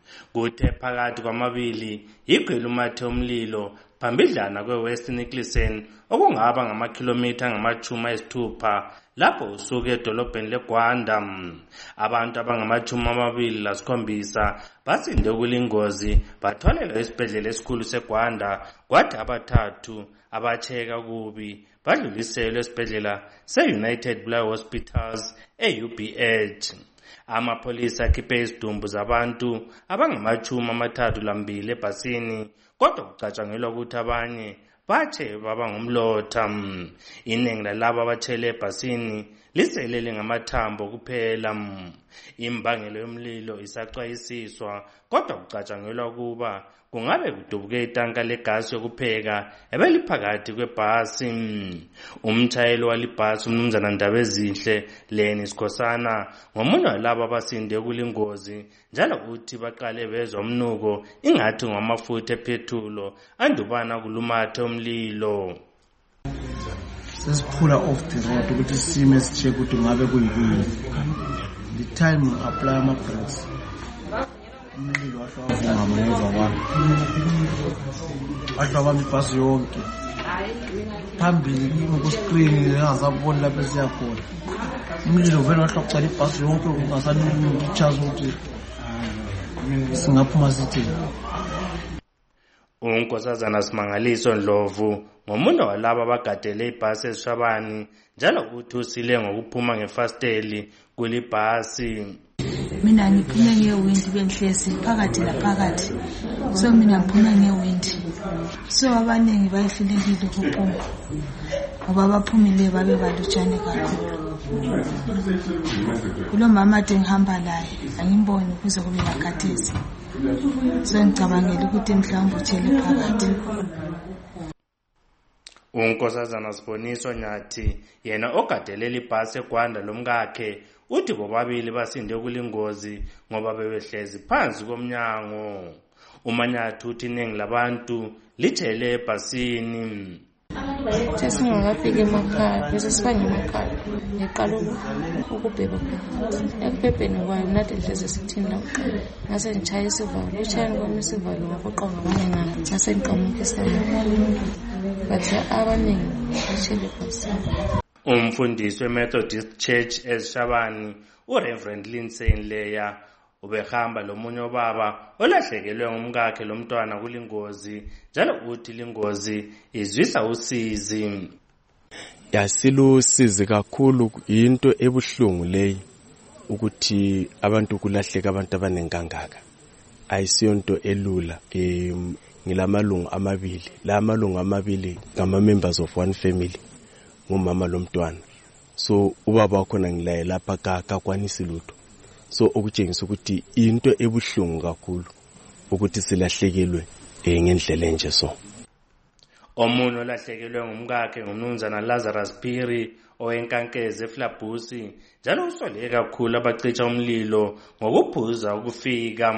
Kuthe phakathi kwamabili igqilumathe umlilo phambidlana kweWest Nicholson okungaba ngamakhilomitha ngamachumi ayisithupha lapho usuke edolobheni leGwanda. Abantu abangamachumi amabili lasikhombisa basinde kulingozi bathwalelwa esibhedlela esikhulu seGwanda, kwathi abathathu abacheka kubi badluliselwe esibhedlela se-United Black Hospitals e-U B H. Amapolisa akhiphe izidumbu zabantu abangamachumi amathathu lambili ebhasini, kodwa kucatshangelwa ukuthi abanye batshe baba ngumlotha. Iningi lalabo abatshele ebhasini liselele ngamathambo kuphela. Imbangelo yomlilo isacwayisiswa, kodwa kucatshangelwa ukuba kungabe kudubuke itanka legasi yokupheka ebeliphakathi kwebhasi. Umtshayeli walibhasi umnumzana Ndabezinhle Leni Sikhosana ngomunye walabo abasinde kulingozi, njalo uthi baqale bezwa umnuko ingathi ngamafutha ephethulo andubana kulumathe umlilo.
Sesiphula off the road ukuthi sime sicheck ukuthi ngabe kuyini. The time we apply ama brakes umlilo wahlwa ngemuva kwami wahlwa kwami ibhasi yonke phambili kuskrini engasaboni lapho esiyakhona. Umlilo vele wahle wagcwala ibhasi yonke ungasachaza ukuthi singaphuma sithini.
uNkosazana Simangaliso Ndlovu ngomunye walabo abagadele ibhasi eSishabani njalo uthi usile ngokuphuma ngefasteli kulibhasi.
Mina ngiphume ngewindi benhlezi phakathi laphakathi, so mina ngiphuma ngewindi, so abaningi bayifilekile ukuphuma ngoba baphumile babe balutshane kakhulu. Kulo mama ade ngihamba laye angimboni kuze kube nakhathesi, so ngicabangela ukuthi mhlawumbe utshele phakathi.
uNkosazana Siboniso Nyathi yena ogadele libhasi eGwanda lomkakhe uthi bobabili basinde kulingozi ngoba bebehlezi phansi komnyango. uManyathi uthi iningi labantu lijele ebhasini.
Sesingakafika emakhaya bese sibanye emakhaya ngiqala ukubheka phakathi ekuphepheni kwayo nathi hleze sithini la kuqala ngase ngitshaya isivalo utshayeni kwami isivalo ngafoqa ngabanye ngalo ngase ngiqamuka isivalo bathi abaningi bashele ebhasini.
Umfundisi weMethodist Church eSishabani uReverend Lindsay Leya ubehamba lomunye obaba olahlekelwe ngumkakhe lomntwana kulingozi njalo uthi lingozi izwisa usizi.
Yasilusizi kakhulu, into ebuhlungu leyi ukuthi abantu kulahleka abantu abanenkangaka. Ayisiyonto elula. em ngilamalungu amabili, la malungu amabili ngama members of one family, ngumama lomntwana. So ubaba wakhona ngilaye lapha kakwanisi lutho. So okutshengisa ukuthi into ebuhlungu kakhulu ukuthi silahlekelwe ngendlela enje. So
omunye olahlekelwe ngumkakhe ngumnumzana Lazarus Phiri owenkankeze eFlabusi njalo usole kakhulu abacicha umlilo ngokuphuza ukufika.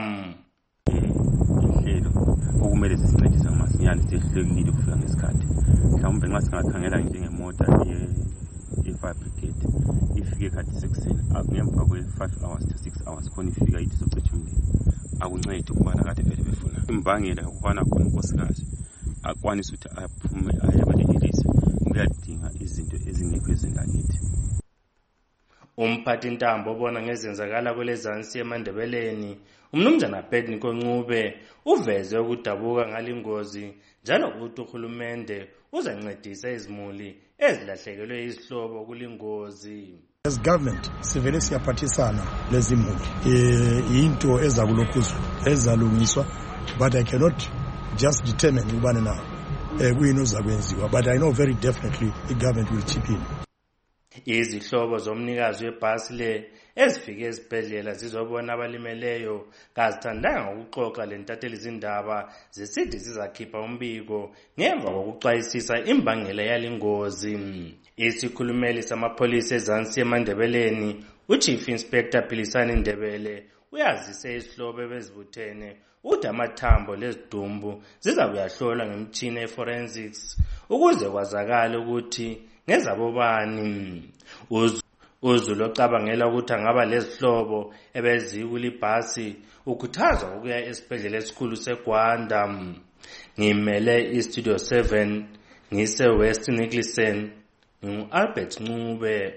Ihlelo okumele sisincedise ngamasinyane sehlulekile ukufika ngesikhathi. Mhlawumbe nxa singakhangela njengemoto ye-fire brigade ifike khathi sekuseni ngemva kwe-five hours to six hours khona ifika ithi sokucisha umlilo. Akuncedi ukubana kade vele befuna imbangela ukubana khona unkosikazi akwanisa ukuthi aphume ayabalekilise kuyadinga izinto ezingekho ezingakithi.
Umphathi Ntambo obona ngezenzakala kwelezansi eMandebeleni umnumzana Bedniko Ncube uveze ukudabuka ngalingozi njalo uthi uhulumende uzancedisa izimuli ezilahlekelwe izihlobo kulingozi.
As government sivele siyaphathisana lezimuli eh into ezakulokuzwa ezalungiswa, but I cannot just determine ubani na eh kuyini zakwenziwa, but I know very definitely the government will chip in.
Izihlobo zomnikazi webhasi le ezifike ezibhedlela zizobona abalimeleyo kazithandanga ukuxoxa lentatheli izindaba zisithi zizakhipha umbiko ngemva kokuxwayisisa imbangela yalingozi. Isikhulumeli samapholisa ezansi eMandebeleni uChief Inspector Philisani Ndebele uyazise isihlobo ebezibuthene uthi amathambo lezidumbu zizakuyahlolwa ngemtshini eforensics ukuze kwazakale ukuthi ngezabobani. Uzulu ocabangela ukuthi angaba lezihlobo ebezikulibhasi ukhuthaza ukuya esibhedlela esikhulu seGwanda. Ngimele iStudio seven ngise West Nicholson ngu-Albert Ncube.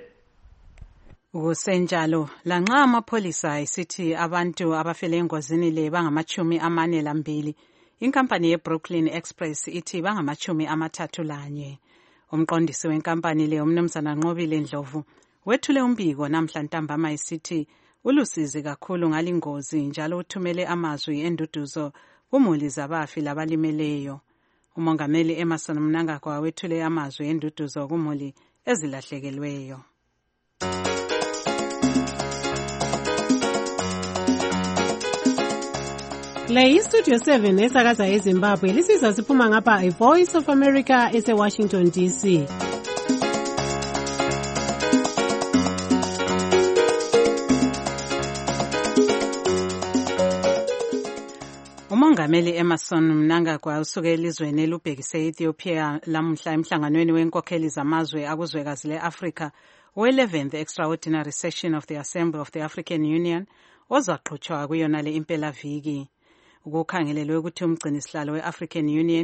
Kusenjalo lanxa amapholisa isithi abantu abafele engozini le bangamachumi amane lambili, inkampani yeBrooklyn Express ithi bangamachumi amathathu lanye. Umqondisi wenkampani le umnumzana Nqobile Ndlovu wethule umbiko namhla ntambama isithi ulusizi kakhulu ngalingozi njalo uthumele amazwi enduduzo kumuli zabafi labalimeleyo. Umongameli Emerson Mnangagwa wethule amazwi enduduzo kumuli ezilahlekelweyo.
Le iStudio seven esakaza eZimbabwe lisizwa siphuma ngapha iVoice of America eseWashington D C.
Umongameli Emerson Mnangagwa usuke elizweni elubhekise Ethiopia lamhla emhlanganweni wenkokheli zamazwe akuzwekazi leAfrika we-eleventh Extraordinary Session of the Assembly of the African Union ozaqhutshwa kuyona le impela viki. Ukukhangelelwe ukuthi umgcinisihlalo we-African Union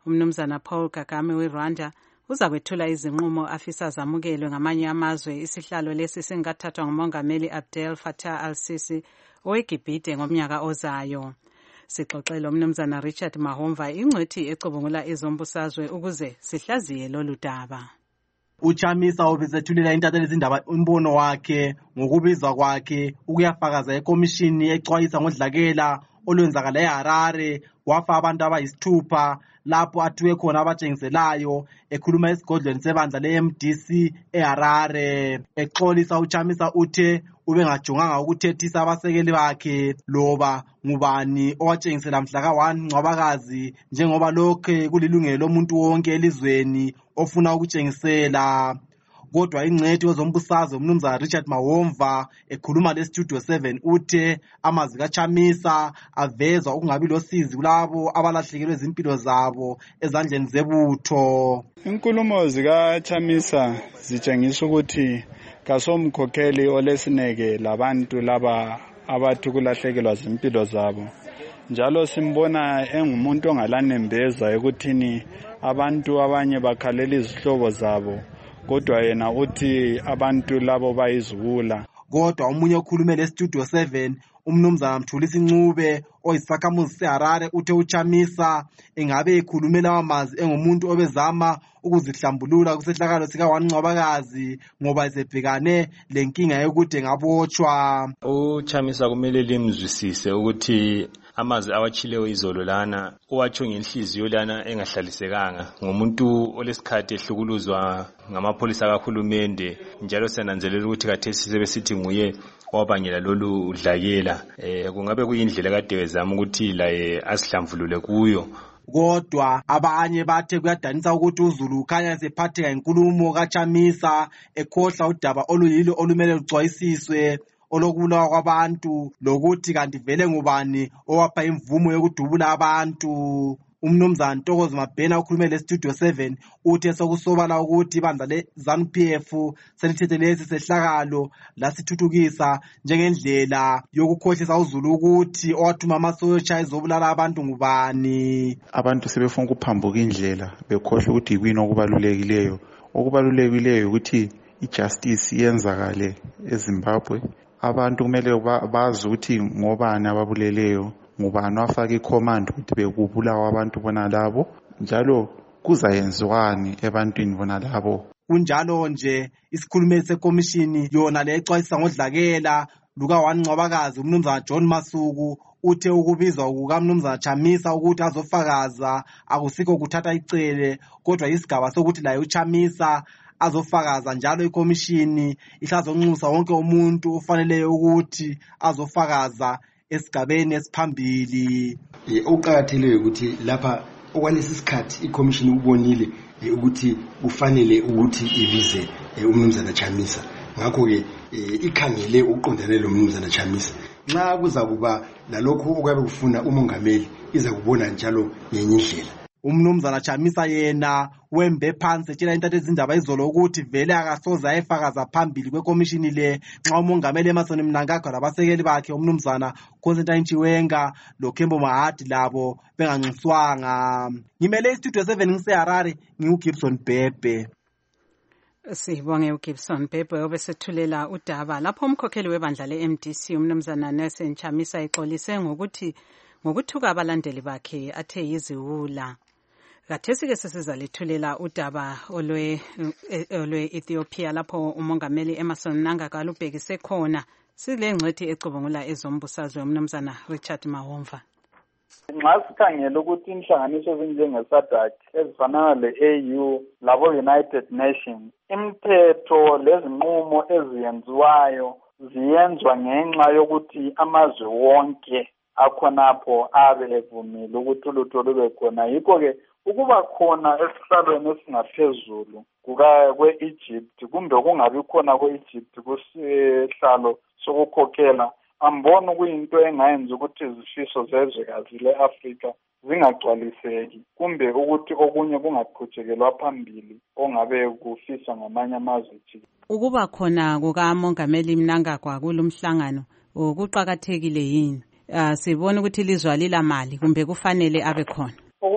umnumzana Paul Kagame weRwanda uza kwethula izinqumo afisa zamukelwe ngamanye amazwe isihlalo lesi singathathwa ngumongameli Abdel Fattah al-Sisi oweGibhite ngomnyaka ozayo. Sixoxele umnumzana Richard Mahomva ingcwethi ecubungula izombusazwe ukuze sihlaziye lolu daba.
uChamisa obesethulela intatheli izindaba umbono wakhe ngokubizwa kwakhe ukuyafakaza ekomishini exwayisa ngodlakela olwenzakala eHarare wafa abantu abayisithupha lapho athuke khona abatshengiselayo ekhuluma esigodlweni sebandla le-M D C eHarare. Exolisa uChamisa uthe ubengajonganga ukuthethisa abasekeli bakhe loba ngubani owatshengisela mhla ka one Ncwabakazi njengoba lokho kulilungelo lomuntu wonke elizweni ofuna ukutshengisela. Kodwa ingcwethi wezombusazwe umnumzana Richard Mahomva ekhuluma le-Studio seven uthe amazwi kaChamisa avezwa ukungabi losizi kulabo abalahlekelwe izimpilo zabo ezandleni zebutho.
Inkulumo zikaChamisa zitshengisa ukuthi kasomkhokheli olesineke labantu laba abathi kulahlekelwa izimpilo zabo, njalo simbona engumuntu ongalanembeza ekuthini abantu abanye bakhalela izihlobo zabo, kodwa yena uthi abantu labo bayizula.
Kodwa umunye okhulume le-Studio seven umnumzana Mthulisi Ncube oyisakhamuzi seHarare uthe uChamisa engabe ekhulumela amazwi engumuntu obezama ukuzihlambulula kusehlakalo sika one Ncwabakazi ngoba esebhekane lenkinga yokuthi engabotshwa.
uChamisa kumele limzwisise ukuthi amazwi awatshileyo izolo lana owatsho ngenhliziyo lana engahlalisekanga ngomuntu olesikhathi ehlukuluzwa ngamapholisa kahulumende, njalo senanzelela ukuthi khathesi sebesithi nguye owabangela lolu udlakela. Eh kungabe kuyindlela kade bezama ukuthi laye asihlambulule kuyo.
Kodwa abanye bathe kuyadanisa ukuthi uZulu ukhanya esephatheka inkulumo kaChamisa ekhohla udaba oluyilo olumele lucwayisiswe olokubulawa kwabantu lokuthi kanti vele ngubani owapha imvumo yokudubula abantu. Umnumzana Ntokozo Mabhena ukhulume le-Studio seven uthe sokusobala ukuthi ibandla le-ZANU P F selithethe lesi sehlakalo lasithuthukisa njengendlela yokukhohlisa uZulu ukuthi owathuma amasotsha ezobulala abantu ngubani.
Abantu sebefuna ukuphambuka indlela bekhohle ukuthi yikuyini okubalulekileyo. Okubalulekileyo ukuthi ijustice yenzakale eZimbabwe. Abantu kumele bazi ukuthi ngobani ababuleleyo, ngubani wafaka icommand ukuthi bekubulawa abantu bona labo, njalo kuzayenziwani ebantwini bona labo. Kunjalo nje isikhulumeli sekomishini yona le exwayisa ngodlakela luka one Ncwabakazi umnumzana John Masuku uthe ukubizwa kukamnumzana Chamisa ukuthi azofakaza akusikho kuthatha icele, kodwa isigaba sokuthi laye uChamisa azofakaza njalo ikomishini ihlazonxusa wonke umuntu ofanele ukuthi azofakaza esigabeni esiphambili.
Okuqakatheleyo ukuthi lapha okwalesi sikhathi ikomishini ubonile ukuthi kufanele ukuthi ibize umnumzana Chamisa, ngakho ke ikhangele uqondane lo mnumzana Chamisa. Nxa kuzakuba lalokho okuyabe kufuna umongameli iza kubona njalo ngenye indlela.
Umnumzana Chamisa yena wembe phansi etshela intatheli izindaba izolo ukuthi vele akasoze ayefakaza phambili kwekomishini le nxa umongameli Emmerson Mnangagwa labasekeli bakhe umnumzana Constantine Chiwenga loKhembo Mahadi labo benganxiswanga. Ngimele iStudio seven ngiseHarare, ngiuGibson Bhebhe.
Sibonge uGibson Bhebhe obesethulela udaba lapho umkhokheli webandla le-M D C umnumzana Nelson Chamisa exolise ngokuthi ngokuthuka abalandeli bakhe athe yiziwula. Kathesi ke sesizalithulela udaba olwe olwe Ethiopia lapho umongameli Emmerson Mnangagwa ubhekise khona silengcwethi ecubungula ezombusazwe umnumzana Richard Mahomva.
Nxa sikhangela ukuthi inhlanganiso ezinjenge-SADC ezifana le-A U labo-United Nations, imithetho lezinqumo eziyenziwayo ziyenzwa ngenxa yokuthi amazwe wonke akhonapho abe evumile ukuthi ulutho lube khona. Yikho-ke ukuba khona esihlalweni esingaphezulu kwe-Egypt kumbe kungabi khona kwe-Egypt kusihlalo sokukhokhela, ambona kuyinto engayenza ukuthi izifiso zezwekazi le-Afrika zingagcwaliseki kumbe ukuthi okunye kungaqhutshekelwa phambili ongabe kufiswa ngamanye amazwe.
Ukuba khona kukamongameli Mnangagwa kulumhlangano kuqakathekile yini? Uh, sibona ukuthi ilizwe lilamali kumbe kufanele abe khona.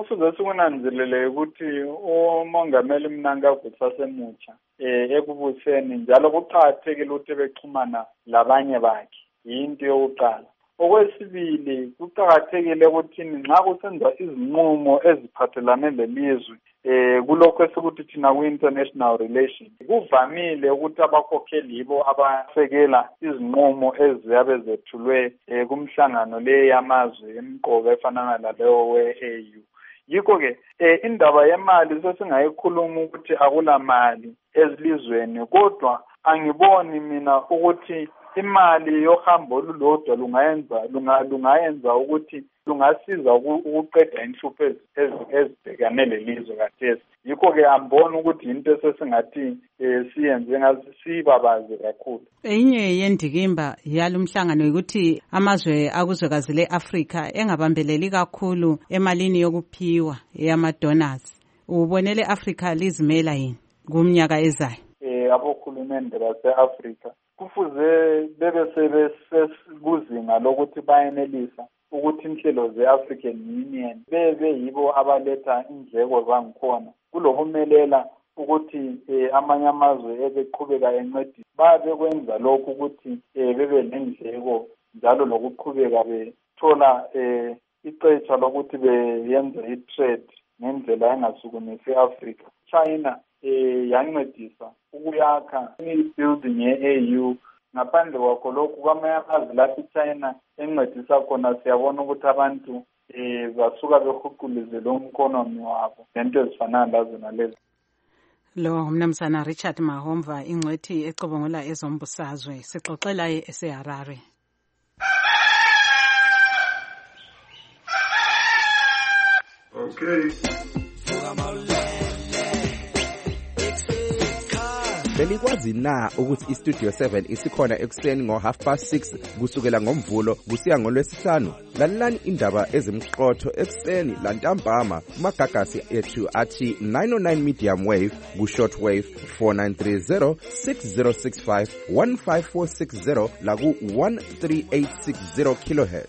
kufuze sikunanzelele ukuthi umongameli Mnangagwa semutsha eh ekubuseni njalo kuqhathekile ukuthi bexhumana labanye bakhe into yokuqala. Okwesibili kuqhathekile ukuthi nxa kusenza izinqumo eziphathelane lelizwe eh kulokho esikuthi thina ku-international relations kuvamile ukuthi abakhokheli yibo abasekela izinqumo eziyabe zethulwe eh, kumhlangano le yamazwe emqoka efanana naleyo we-A U. Yikho-ke eh, indaba yemali sesingayikhuluma ukuthi akula mali ezilizweni, kodwa angiboni mina ukuthi imali yohambo olulodwa lungayenza lungayenza ukuthi lungasiza ukuqeda inhlupho ezibhekane lelizwe kathesi. Yikho-ke ambona ukuthi into esesingathi siyenze ngasibabaze kakhulu.
Enye yendikimba yalumhlangano ukuthi amazwe akuzwekazi le-Afrika engabambeleli kakhulu emalini yokuphiwa yamadonors. Ubonele Afrika lizimela yini kumnyaka ezayo?
Eh abokhulumende base-Afrika kufuze bebe sebesekuzinga lokuthi bayenelisa ukuthi inhlelo ze-African Union bebe yibo abaletha indleko zangikhona kulokumelela ukuthi eh, amanye amazwe ebeqhubeka encedisa babe kwenza lokhu ukuthi eh, bebe nendleko njalo lokuqhubeka bethola eh, icetsha lokuthi beyenze i-trade ngendlela engasukumisi i-Afrika. China eh yancedisa ukuyakha i-building ye-A U. Ngaphandle kwakho lokhu kwamanye amazwe lapho iChina encedisa khona siyabona ukuthi abantu eh basuka behuqulize lo economy wabo nento ezifana lazo nalezi.
Lo mnumzana Richard Mahomva ingcwethi ecubungula ezombusazwe sixoxela eseHarare.
Okay.
Belikwazi na ukuthi iStudio seven isikhona ekuseni ngo half past six kusukela ngomvulo kusiya ngolwesihlanu? Lalelani indaba ezimqotho ekuseni lantambama kumagagasi ethu athi nine oh nine medium wave ku short wave four nine three zero six zero six five one five four six zero la ku one three eight six zero kilohertz.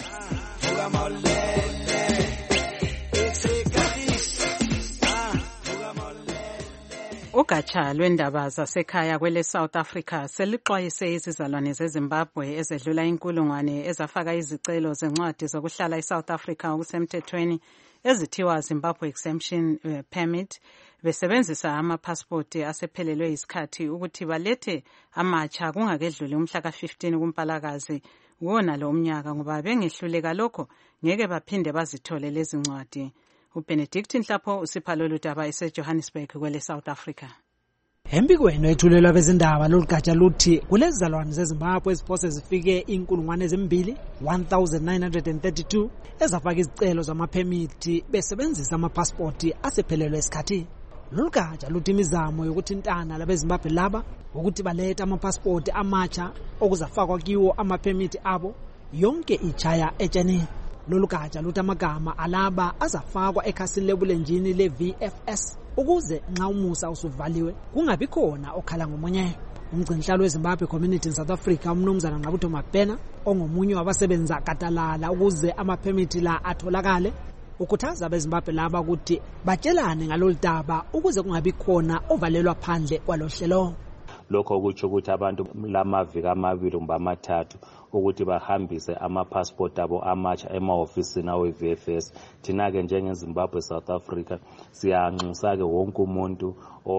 Ugatsha lwendaba zasekhaya kwele South Africa selixwayise izizalwane zeZimbabwe ezedlula inkulungwane ezafaka izicelo zencwadi zokuhlala eSouth Africa okusemthethweni ezithiwa Zimbabwe Exemption uh, Permit besebenzisa amapasipoti asephelelwe isikhathi ukuthi balethe amatsha kungakedluli umhla ka fifteen kuMpalakazi wona lo umnyaka ngoba bengehluleka lokho ngeke baphinde bazithole lezi ncwadi. uBenedict Nhlapho usipha lolu daba eseJohannesburg kwele South Africa.
Embikweni ethulelwa bezindaba lolugatsha luthi kulezizalwane zeZimbabwe eziphose zifike inkulungwane ezimbili one thousand nine hundred thirty-two ezafaka izicelo zamaphemithi besebenzisa amapasipoti asephelelwe isikhathi. Lolugatsha luthi imizamo yokuthintana labeZimbabwe laba ukuthi balethe amapasipoti amatsha okuzafakwa kiwo amaphemithi abo yonke ichaya etsheni. Lolugatsha luthi amagama alaba azafakwa ekhasini lebulenjini le-V F S ukuze nxa umusa usuvaliwe kungabi khona okhala ngomunye. Umgcinhlalo weZimbabwe Community in South Africa umnumzana Ngqabutho Mabhena ongomunye wabasebenza katalala ukuze amaphemithi la atholakale ukhuthaza abeZimbabwe laba ukuthi batshelane ngalolu daba ukuze kungabi khona ovalelwa phandle kwalohlelo.
Lokho kutsho ukuthi abantu lamaviki amabili kumbe amathathu ukuthi bahambise amapassport abo amatsha emahofisini awe-V F S. Thina-ke njengeZimbabwe South Africa siyanxusa-ke wonke umuntu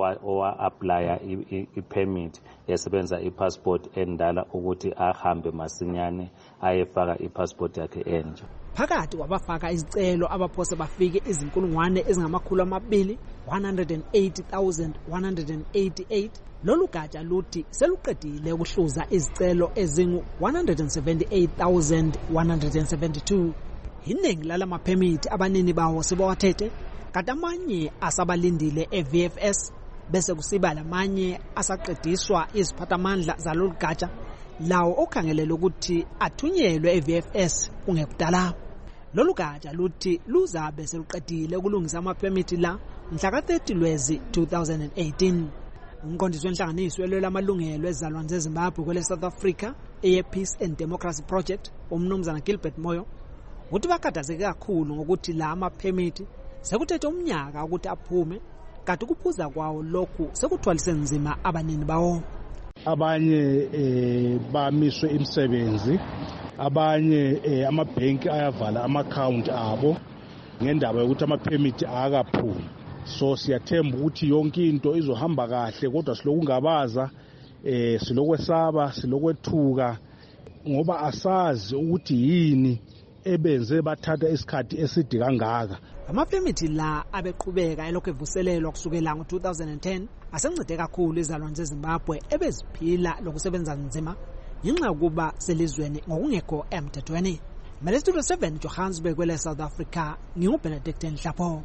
owa-aplya i-permit esebenza i-passport endala ukuthi ahambe masinyane ayefaka i-passport yakhe entsha.
Phakathi wabafaka izicelo abaphose bafike izinkulungwane ezingamakhulu amabili one hundred eighty thousand one hundred eighty-eight. Lolu gatsha luthi seluqedile ukuhluza izicelo ezingu one hundred seventy-eight thousand one hundred seventy-two. Iningi lala maphemithi abanini bawo sebawathethe kanti amanye asabalindile e-V F S bese kusiba lamanye asaqediswa iziphathamandla zalolu gatsha lawo okhangelela ukuthi athunyelwe e-V F S kungekudala. Lolu gatsha luthi luzabe seluqedile ukulungisa amaphemithi la mhla ka thirty Lwezi two thousand eighteen. Umqondisi wenhlanganiso elwela amalungelo ezizalwane zeZimbabwe kwele South Africa eye-Peace and Democracy Project umnumzana Gilbert Moyo uthi bakhathazeke kakhulu ngokuthi la amaphemithi sekuthethe umnyaka ukuthi aphume kanti ukuphuza kwawo lokhu sekuthwalise nzima abanini bawo.
Abanye eh, bamiswe imisebenzi, abanye eh, amabhenki ayavala ama-account abo ngendaba yokuthi ama-permit akaphumi. So siyathemba ukuthi yonke into izohamba kahle, kodwa siloku ngabaza eh silokwesaba silokwethuka ngoba asazi ukuthi yini ebenze bathatha isikhathi eside kangaka.
Amapemithi la abeqhubeka elokhu evuselelwa kusukela ngo-two thousand ten asencede kakhulu izalwane zeZimbabwe ebeziphila lokusebenza nzima ngenxa yokuba selizweni ngokungekho emthethweni. Mele Studio seven Johannesburg kwele South Africa, nginguBenedict Nhlapho.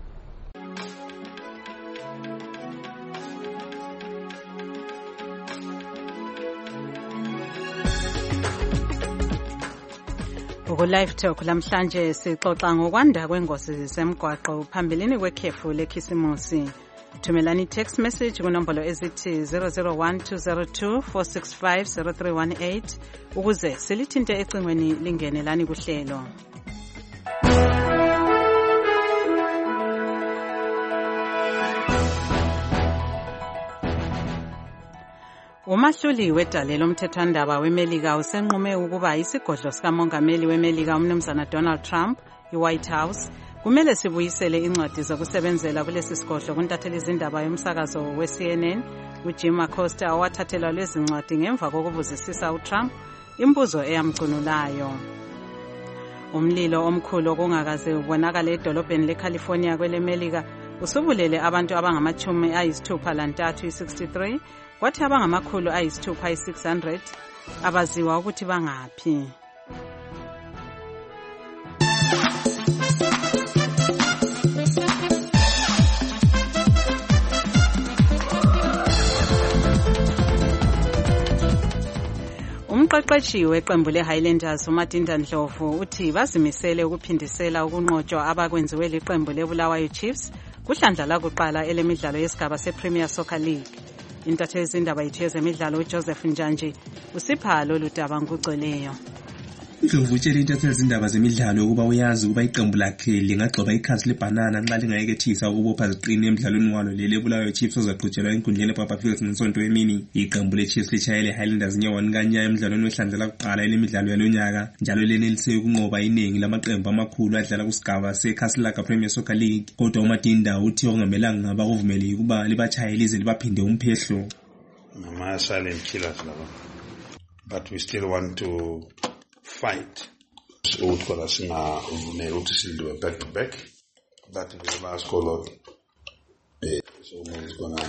Ku live talk lamhlanje sixoxa ngokwanda kwengozi zemgwaqo phambilini kwekhefu lekhisimusi. Thumelani text message kunombolo ezithi zero zero one two zero two four six five zero three one eight ukuze silithinte ecingweni lingenelani kuhlelo. Umahluli wedale lomthethwandaba weMelika usenqume ukuba isigodlo sikamongameli weMelika umnumzana Donald Trump, iWhite House, kumele sibuyisele incwadi zokusebenzela kulesi sigodlo kuntatheli izindaba yomsakazo we-C N N uJim Acosta owathathelwa lezi ncwadi ngemva kokubuzisisa uTrump imbuzo eyamcunulayo. Umlilo omkhulu okungakaze ubonakale edolobheni leCalifornia kweleMelika usubulele abantu abangamachumi ayisithupha lantathu i-sixty-three kwathi abangamakhulu ayisithupha i-six hundred abaziwa ukuthi bangaphi. Umqeqeshi weqembu leHighlanders uMatinda Ndlovu uthi bazimisele ukuphindisela ukunqotshwa abakwenziwe liqembu leBulawayo Chiefs kuhlandla lakuqala elemidlalo yesigaba sePremier Soccer League. Intatheli izindaba yethu yezemidlalo uJoseph Njanje usipha lolu daba ngokugcweleyo.
Ndlovu utshele intatheli izindaba zemidlalo ukuba uyazi ukuba iqembu lakhe lingagcoba ikhasi lebanana nxa lingayekethisa ukubopha ziqine emidlalweni walo leli eBulawayo Chiefs ozaqhutshelwa enkundleni ePapa Fields ngesonto emini. Iqembu leChiefs lishayele Highlanders nyawo kanya emidlalweni wehlandla lakuqala elemidlalo yalonyaka njalo lenelise ukunqoba iningi lamaqembu amakhulu adlala kusigaba seCastle Premier Soccer League. Kodwa uMatinda uthi okungamelanga ngaba kuvumele ukuba libachayele ize libaphinde umphehlo.
Mama silent killers laba. But we still want to fight. So what we are saying now, we still do a back to back. That is the last call out. So it's gonna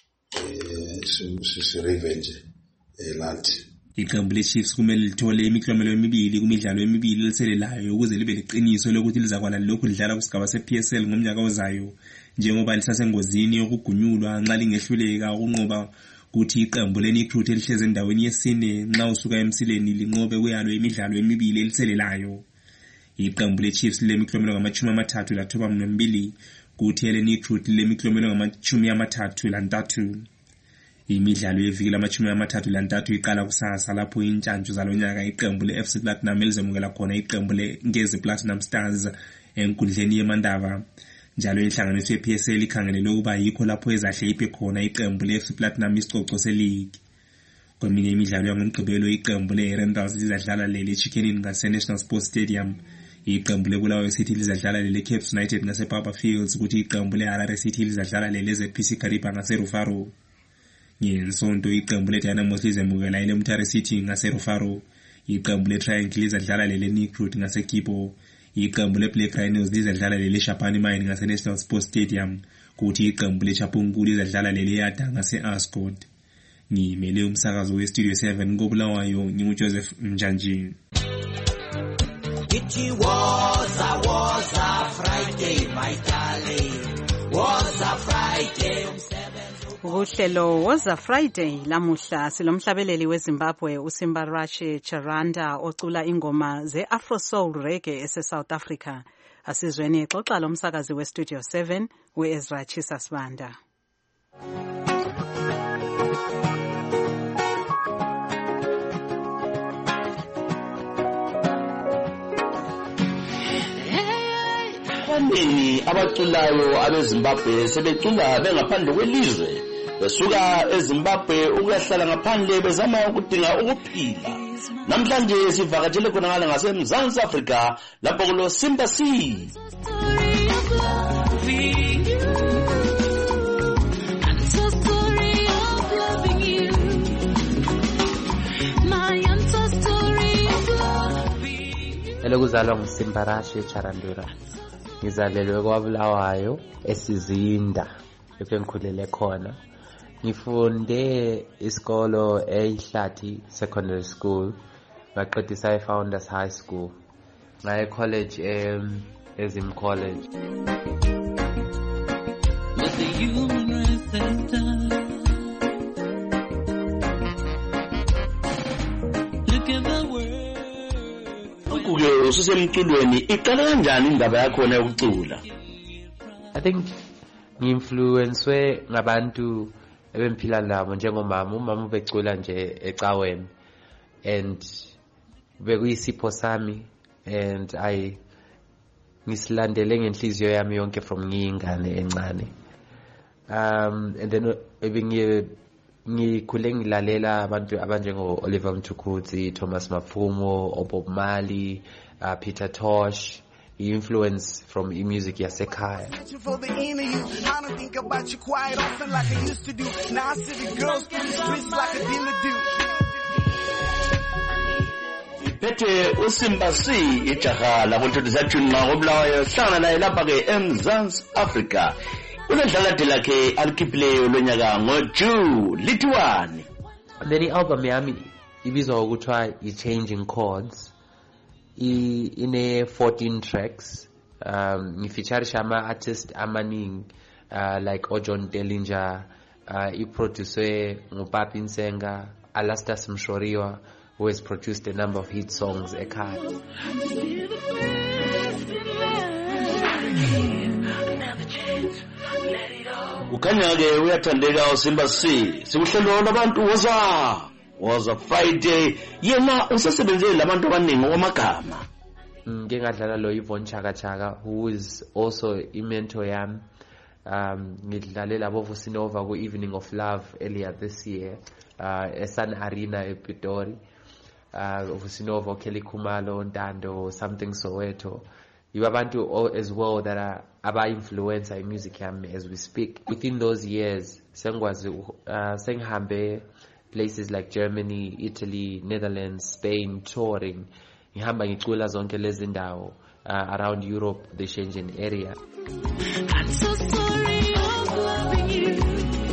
uh, revenge land.
Iqembu leChiefs kumele lithole imiklomelo emibili kumidlalo emibili eliselelayo ukuze libe leqiniso lokuthi lizakwala lokhu lidlala kusigaba seP S L ngomnyaka ozayo njengoba lisasengozini yokugunyulwa nxa lingehluleka ukunqoba kuthi iqembu leNicruit elihleze endaweni yesine nxa usuka emsileni linqobe kuyalo imidlalo emibili eliselelayo. Iqembu leChiefs lemiklomelo ngamachumi amathathu lathoba mbili kuthi eleNicruit lemiklomelo ngamachumi amathathu lantathu. Imidlalo yeviki lamachumi amathathu lantathu iqala kusasa lapho intshantshu zalonyaka iqembu leF C Platinum elizemukela khona iqembu leNgezi Platinum Stars enkundleni yeMandava. Njalo inhlanganiso yeP S L ikhangelele ukuba yikho lapho ezahle iphe khona iqembu leF C Platinum isicoco seleague. Kweminye imidlalo yangomgqibelo iqembu leRandals lizadlala lele Chicken Inn ngase-National Sports Stadium. Iqembu leBulawayo City lizadlala lele Cape United ngase-Papa Fields kuthi iqembu leHarare City lizadlala lele Z P C Kariba ngase-Rufaro. Ngensonto iqembu leDynamos lizemukela ile Mutare City ngase-Rufaro. Iqembu leTriangle lizadlala lele Nicruit ngase-Kipo. Iqembu leBlack Rhinos lizadlala lele Shapani Mine ngase-National Sports Stadium kuthi iqembu leChapungu lizadlala lele Yada ngase-Ascot. Ngimele umsakazo weStudio seven koBulawayo nginguJoseph Mjanji.
It was a was a Friday my darling, was a Friday.
Uhlelo woza Friday lamuhla silomhlabeleli weZimbabwe uSimba Rashe Charanda ocula ingoma ze-Afro Soul Reggae ese-South Africa. Asizweni xoxa lomsakazi weStudio seven uEzra Chisasibanda.
abaningi abaculayo abeZimbabwe sebecula bengaphandle kwelizwe besuka eZimbabwe ukuyahlala ngaphandle bezama ukudinga ukuphila. Namhlanje sivakatshele khona ngale ngaseMzansi Afrika lapho kulo Simba C.
Elokuzalwa nguSimbarashe Charandura. Ngizalelwe kwaBulawayo eSizinda lapho engikhulele khona. Ngifunde isikolo eHlathi Secondary School, ngaqedisa eFounders High School. Ngaye college em eZim College.
With the Human Rights Center. Look at the world.
Ukuke ususemculweni iqala kanjani indaba yakho na ukucula?
I think ngi-influencewe ngabantu ebemphila nabo njengomama. Umama ubecula nje ecaweni and bekuyisipho sami and I ngisilandele ngenhliziyo yami yonke from ngiyingane encane. Um and then ebingiye ngikhule ngilalela abantu abanjengo Oliver Mtukudzi, Thomas Mapfumo, Bob Marley, uh, Peter Tosh. Influence from music yasekhaya.
For the interview, I don't think about you quite often like I used to do. Now I see the girls through the streets like a dealer do.
Iphethe uSimba C ijaha labontodzathu ngobulawayo hlangana naye lapha ke eMzansi Africa. Unedlala de lakhe alikhipileyo lonyaka ngoJune lithiwani.
Then i-album yami ibizwa ukuthiwa i-Changing Chords. Ine fourteen tracks. Um ngifeatureisha ama artists amaning uh, like Ojon Dellinger, uh, iproduced nguPapi Nsenga, Alasdair Mshoriwa, who has produced a number of hit songs ekhaya.
Ukhanya ke uyathandeka uSimba C. Sikuhlelo labantu woza was a Friday. Yena usesebenzele labantu abaningi wamagama.
Ngike ngadlala lo Yvonne Chaka Chaka, who is also a mentor yami. Um ngidlalela boVusinova ku Evening of Love earlier this year, uh eSun Arena ePitori. Uh Vusinova, Kelly Khumalo, Ntando, Something Soweto. You have abantu as well that are aba influencer in music yami as we speak. Within those years, sengwazi uh senghambe places like Germany, Italy, Netherlands, Spain, touring. Ngihamba ngicula zonke lezi ndawo uh, around Europe, the Schengen area.
I'm so sorry of loving you.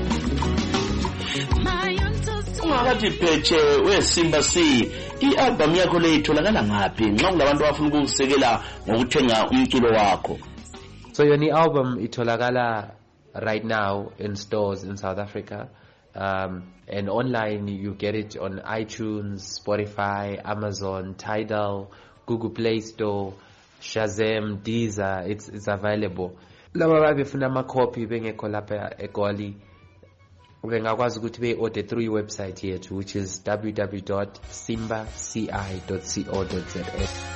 My
Ungakathi phethe weSimba C, i-album yakho le itholakala ngaphi nxa kulabantu abafuna ukusekela ngokuthenga umculo wakho?
So yoni album itholakala right now in stores in South Africa. Um, and online you get it on iTunes, Spotify, Amazon, Tidal, Google Play Store, Shazam, Deezer. It's it's available. Laba babefuna ama copy bengekho lapha eGoli bengakwazi ukuthi be-order through i-website yethu, which is w w w dot simba c i dot co dot za.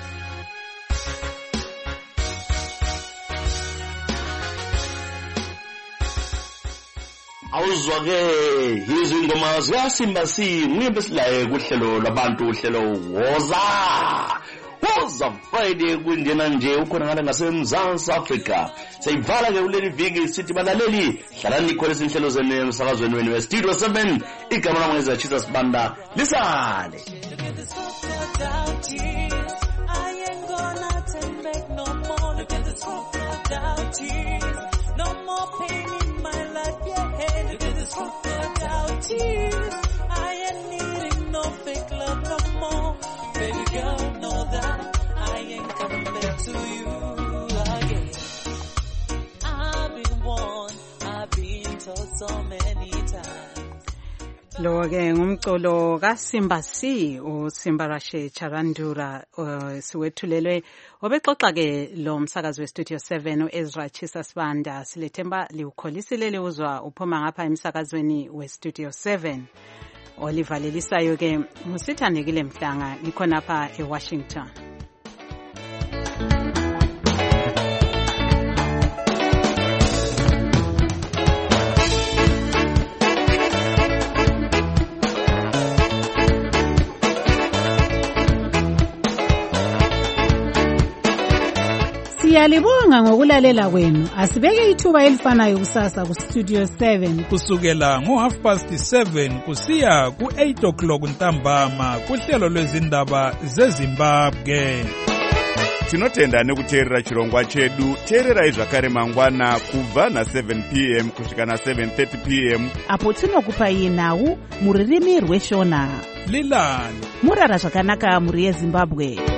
Awuzwake izingoma zikaSimba C ngibe silaye kuhlelo labantu uhlelo woza woza Friday kungena nje ukhona ngale ngaseMzansi Africa. Seyivala ke kuleli viki sithi balaleli hlalani khona izinhlelo zenu emsakazweni wenu weStudio seven. Igama lami ngizachisa Sibanda lisale.
I ain't gonna turn back no more. Look at this crocodile tears. No more pain in my life, yeah. Look at this crocodile tears. I ain't needing no fake love no more. Baby girl, know that I ain't coming back to you again. I've been warned, I've been told so many times.
Lo ke ngumculo kaSimba C uSimbarashe Charandura siwethulelwe obexoxa ke lo msakazi weStudio seven uEzra Chisa Sibanda. Silethemba liwukholisile liuzwa uphuma ngapha emsakazweni weStudio seven. Oliver Lelisayo ke ngusithandekile Mhlanga ngikhona lapha eWashington.
Siyalibonga ngokulalela kwenu. Asibeke ithuba elifanayo kusasa ku Studio seven
kusukela ngo half past seven kusiya ku eight o'clock ntambama kuhlelo lwezindaba zeZimbabwe.
Tinotenda nekuteerera chirongwa chedu. Teererai zvakare mangwana kubva na seven p m kusvika na seven thirty p m
apo tinokupai nhau muririmi rweshona.
Lilani
murara zvakanaka muri yeZimbabwe.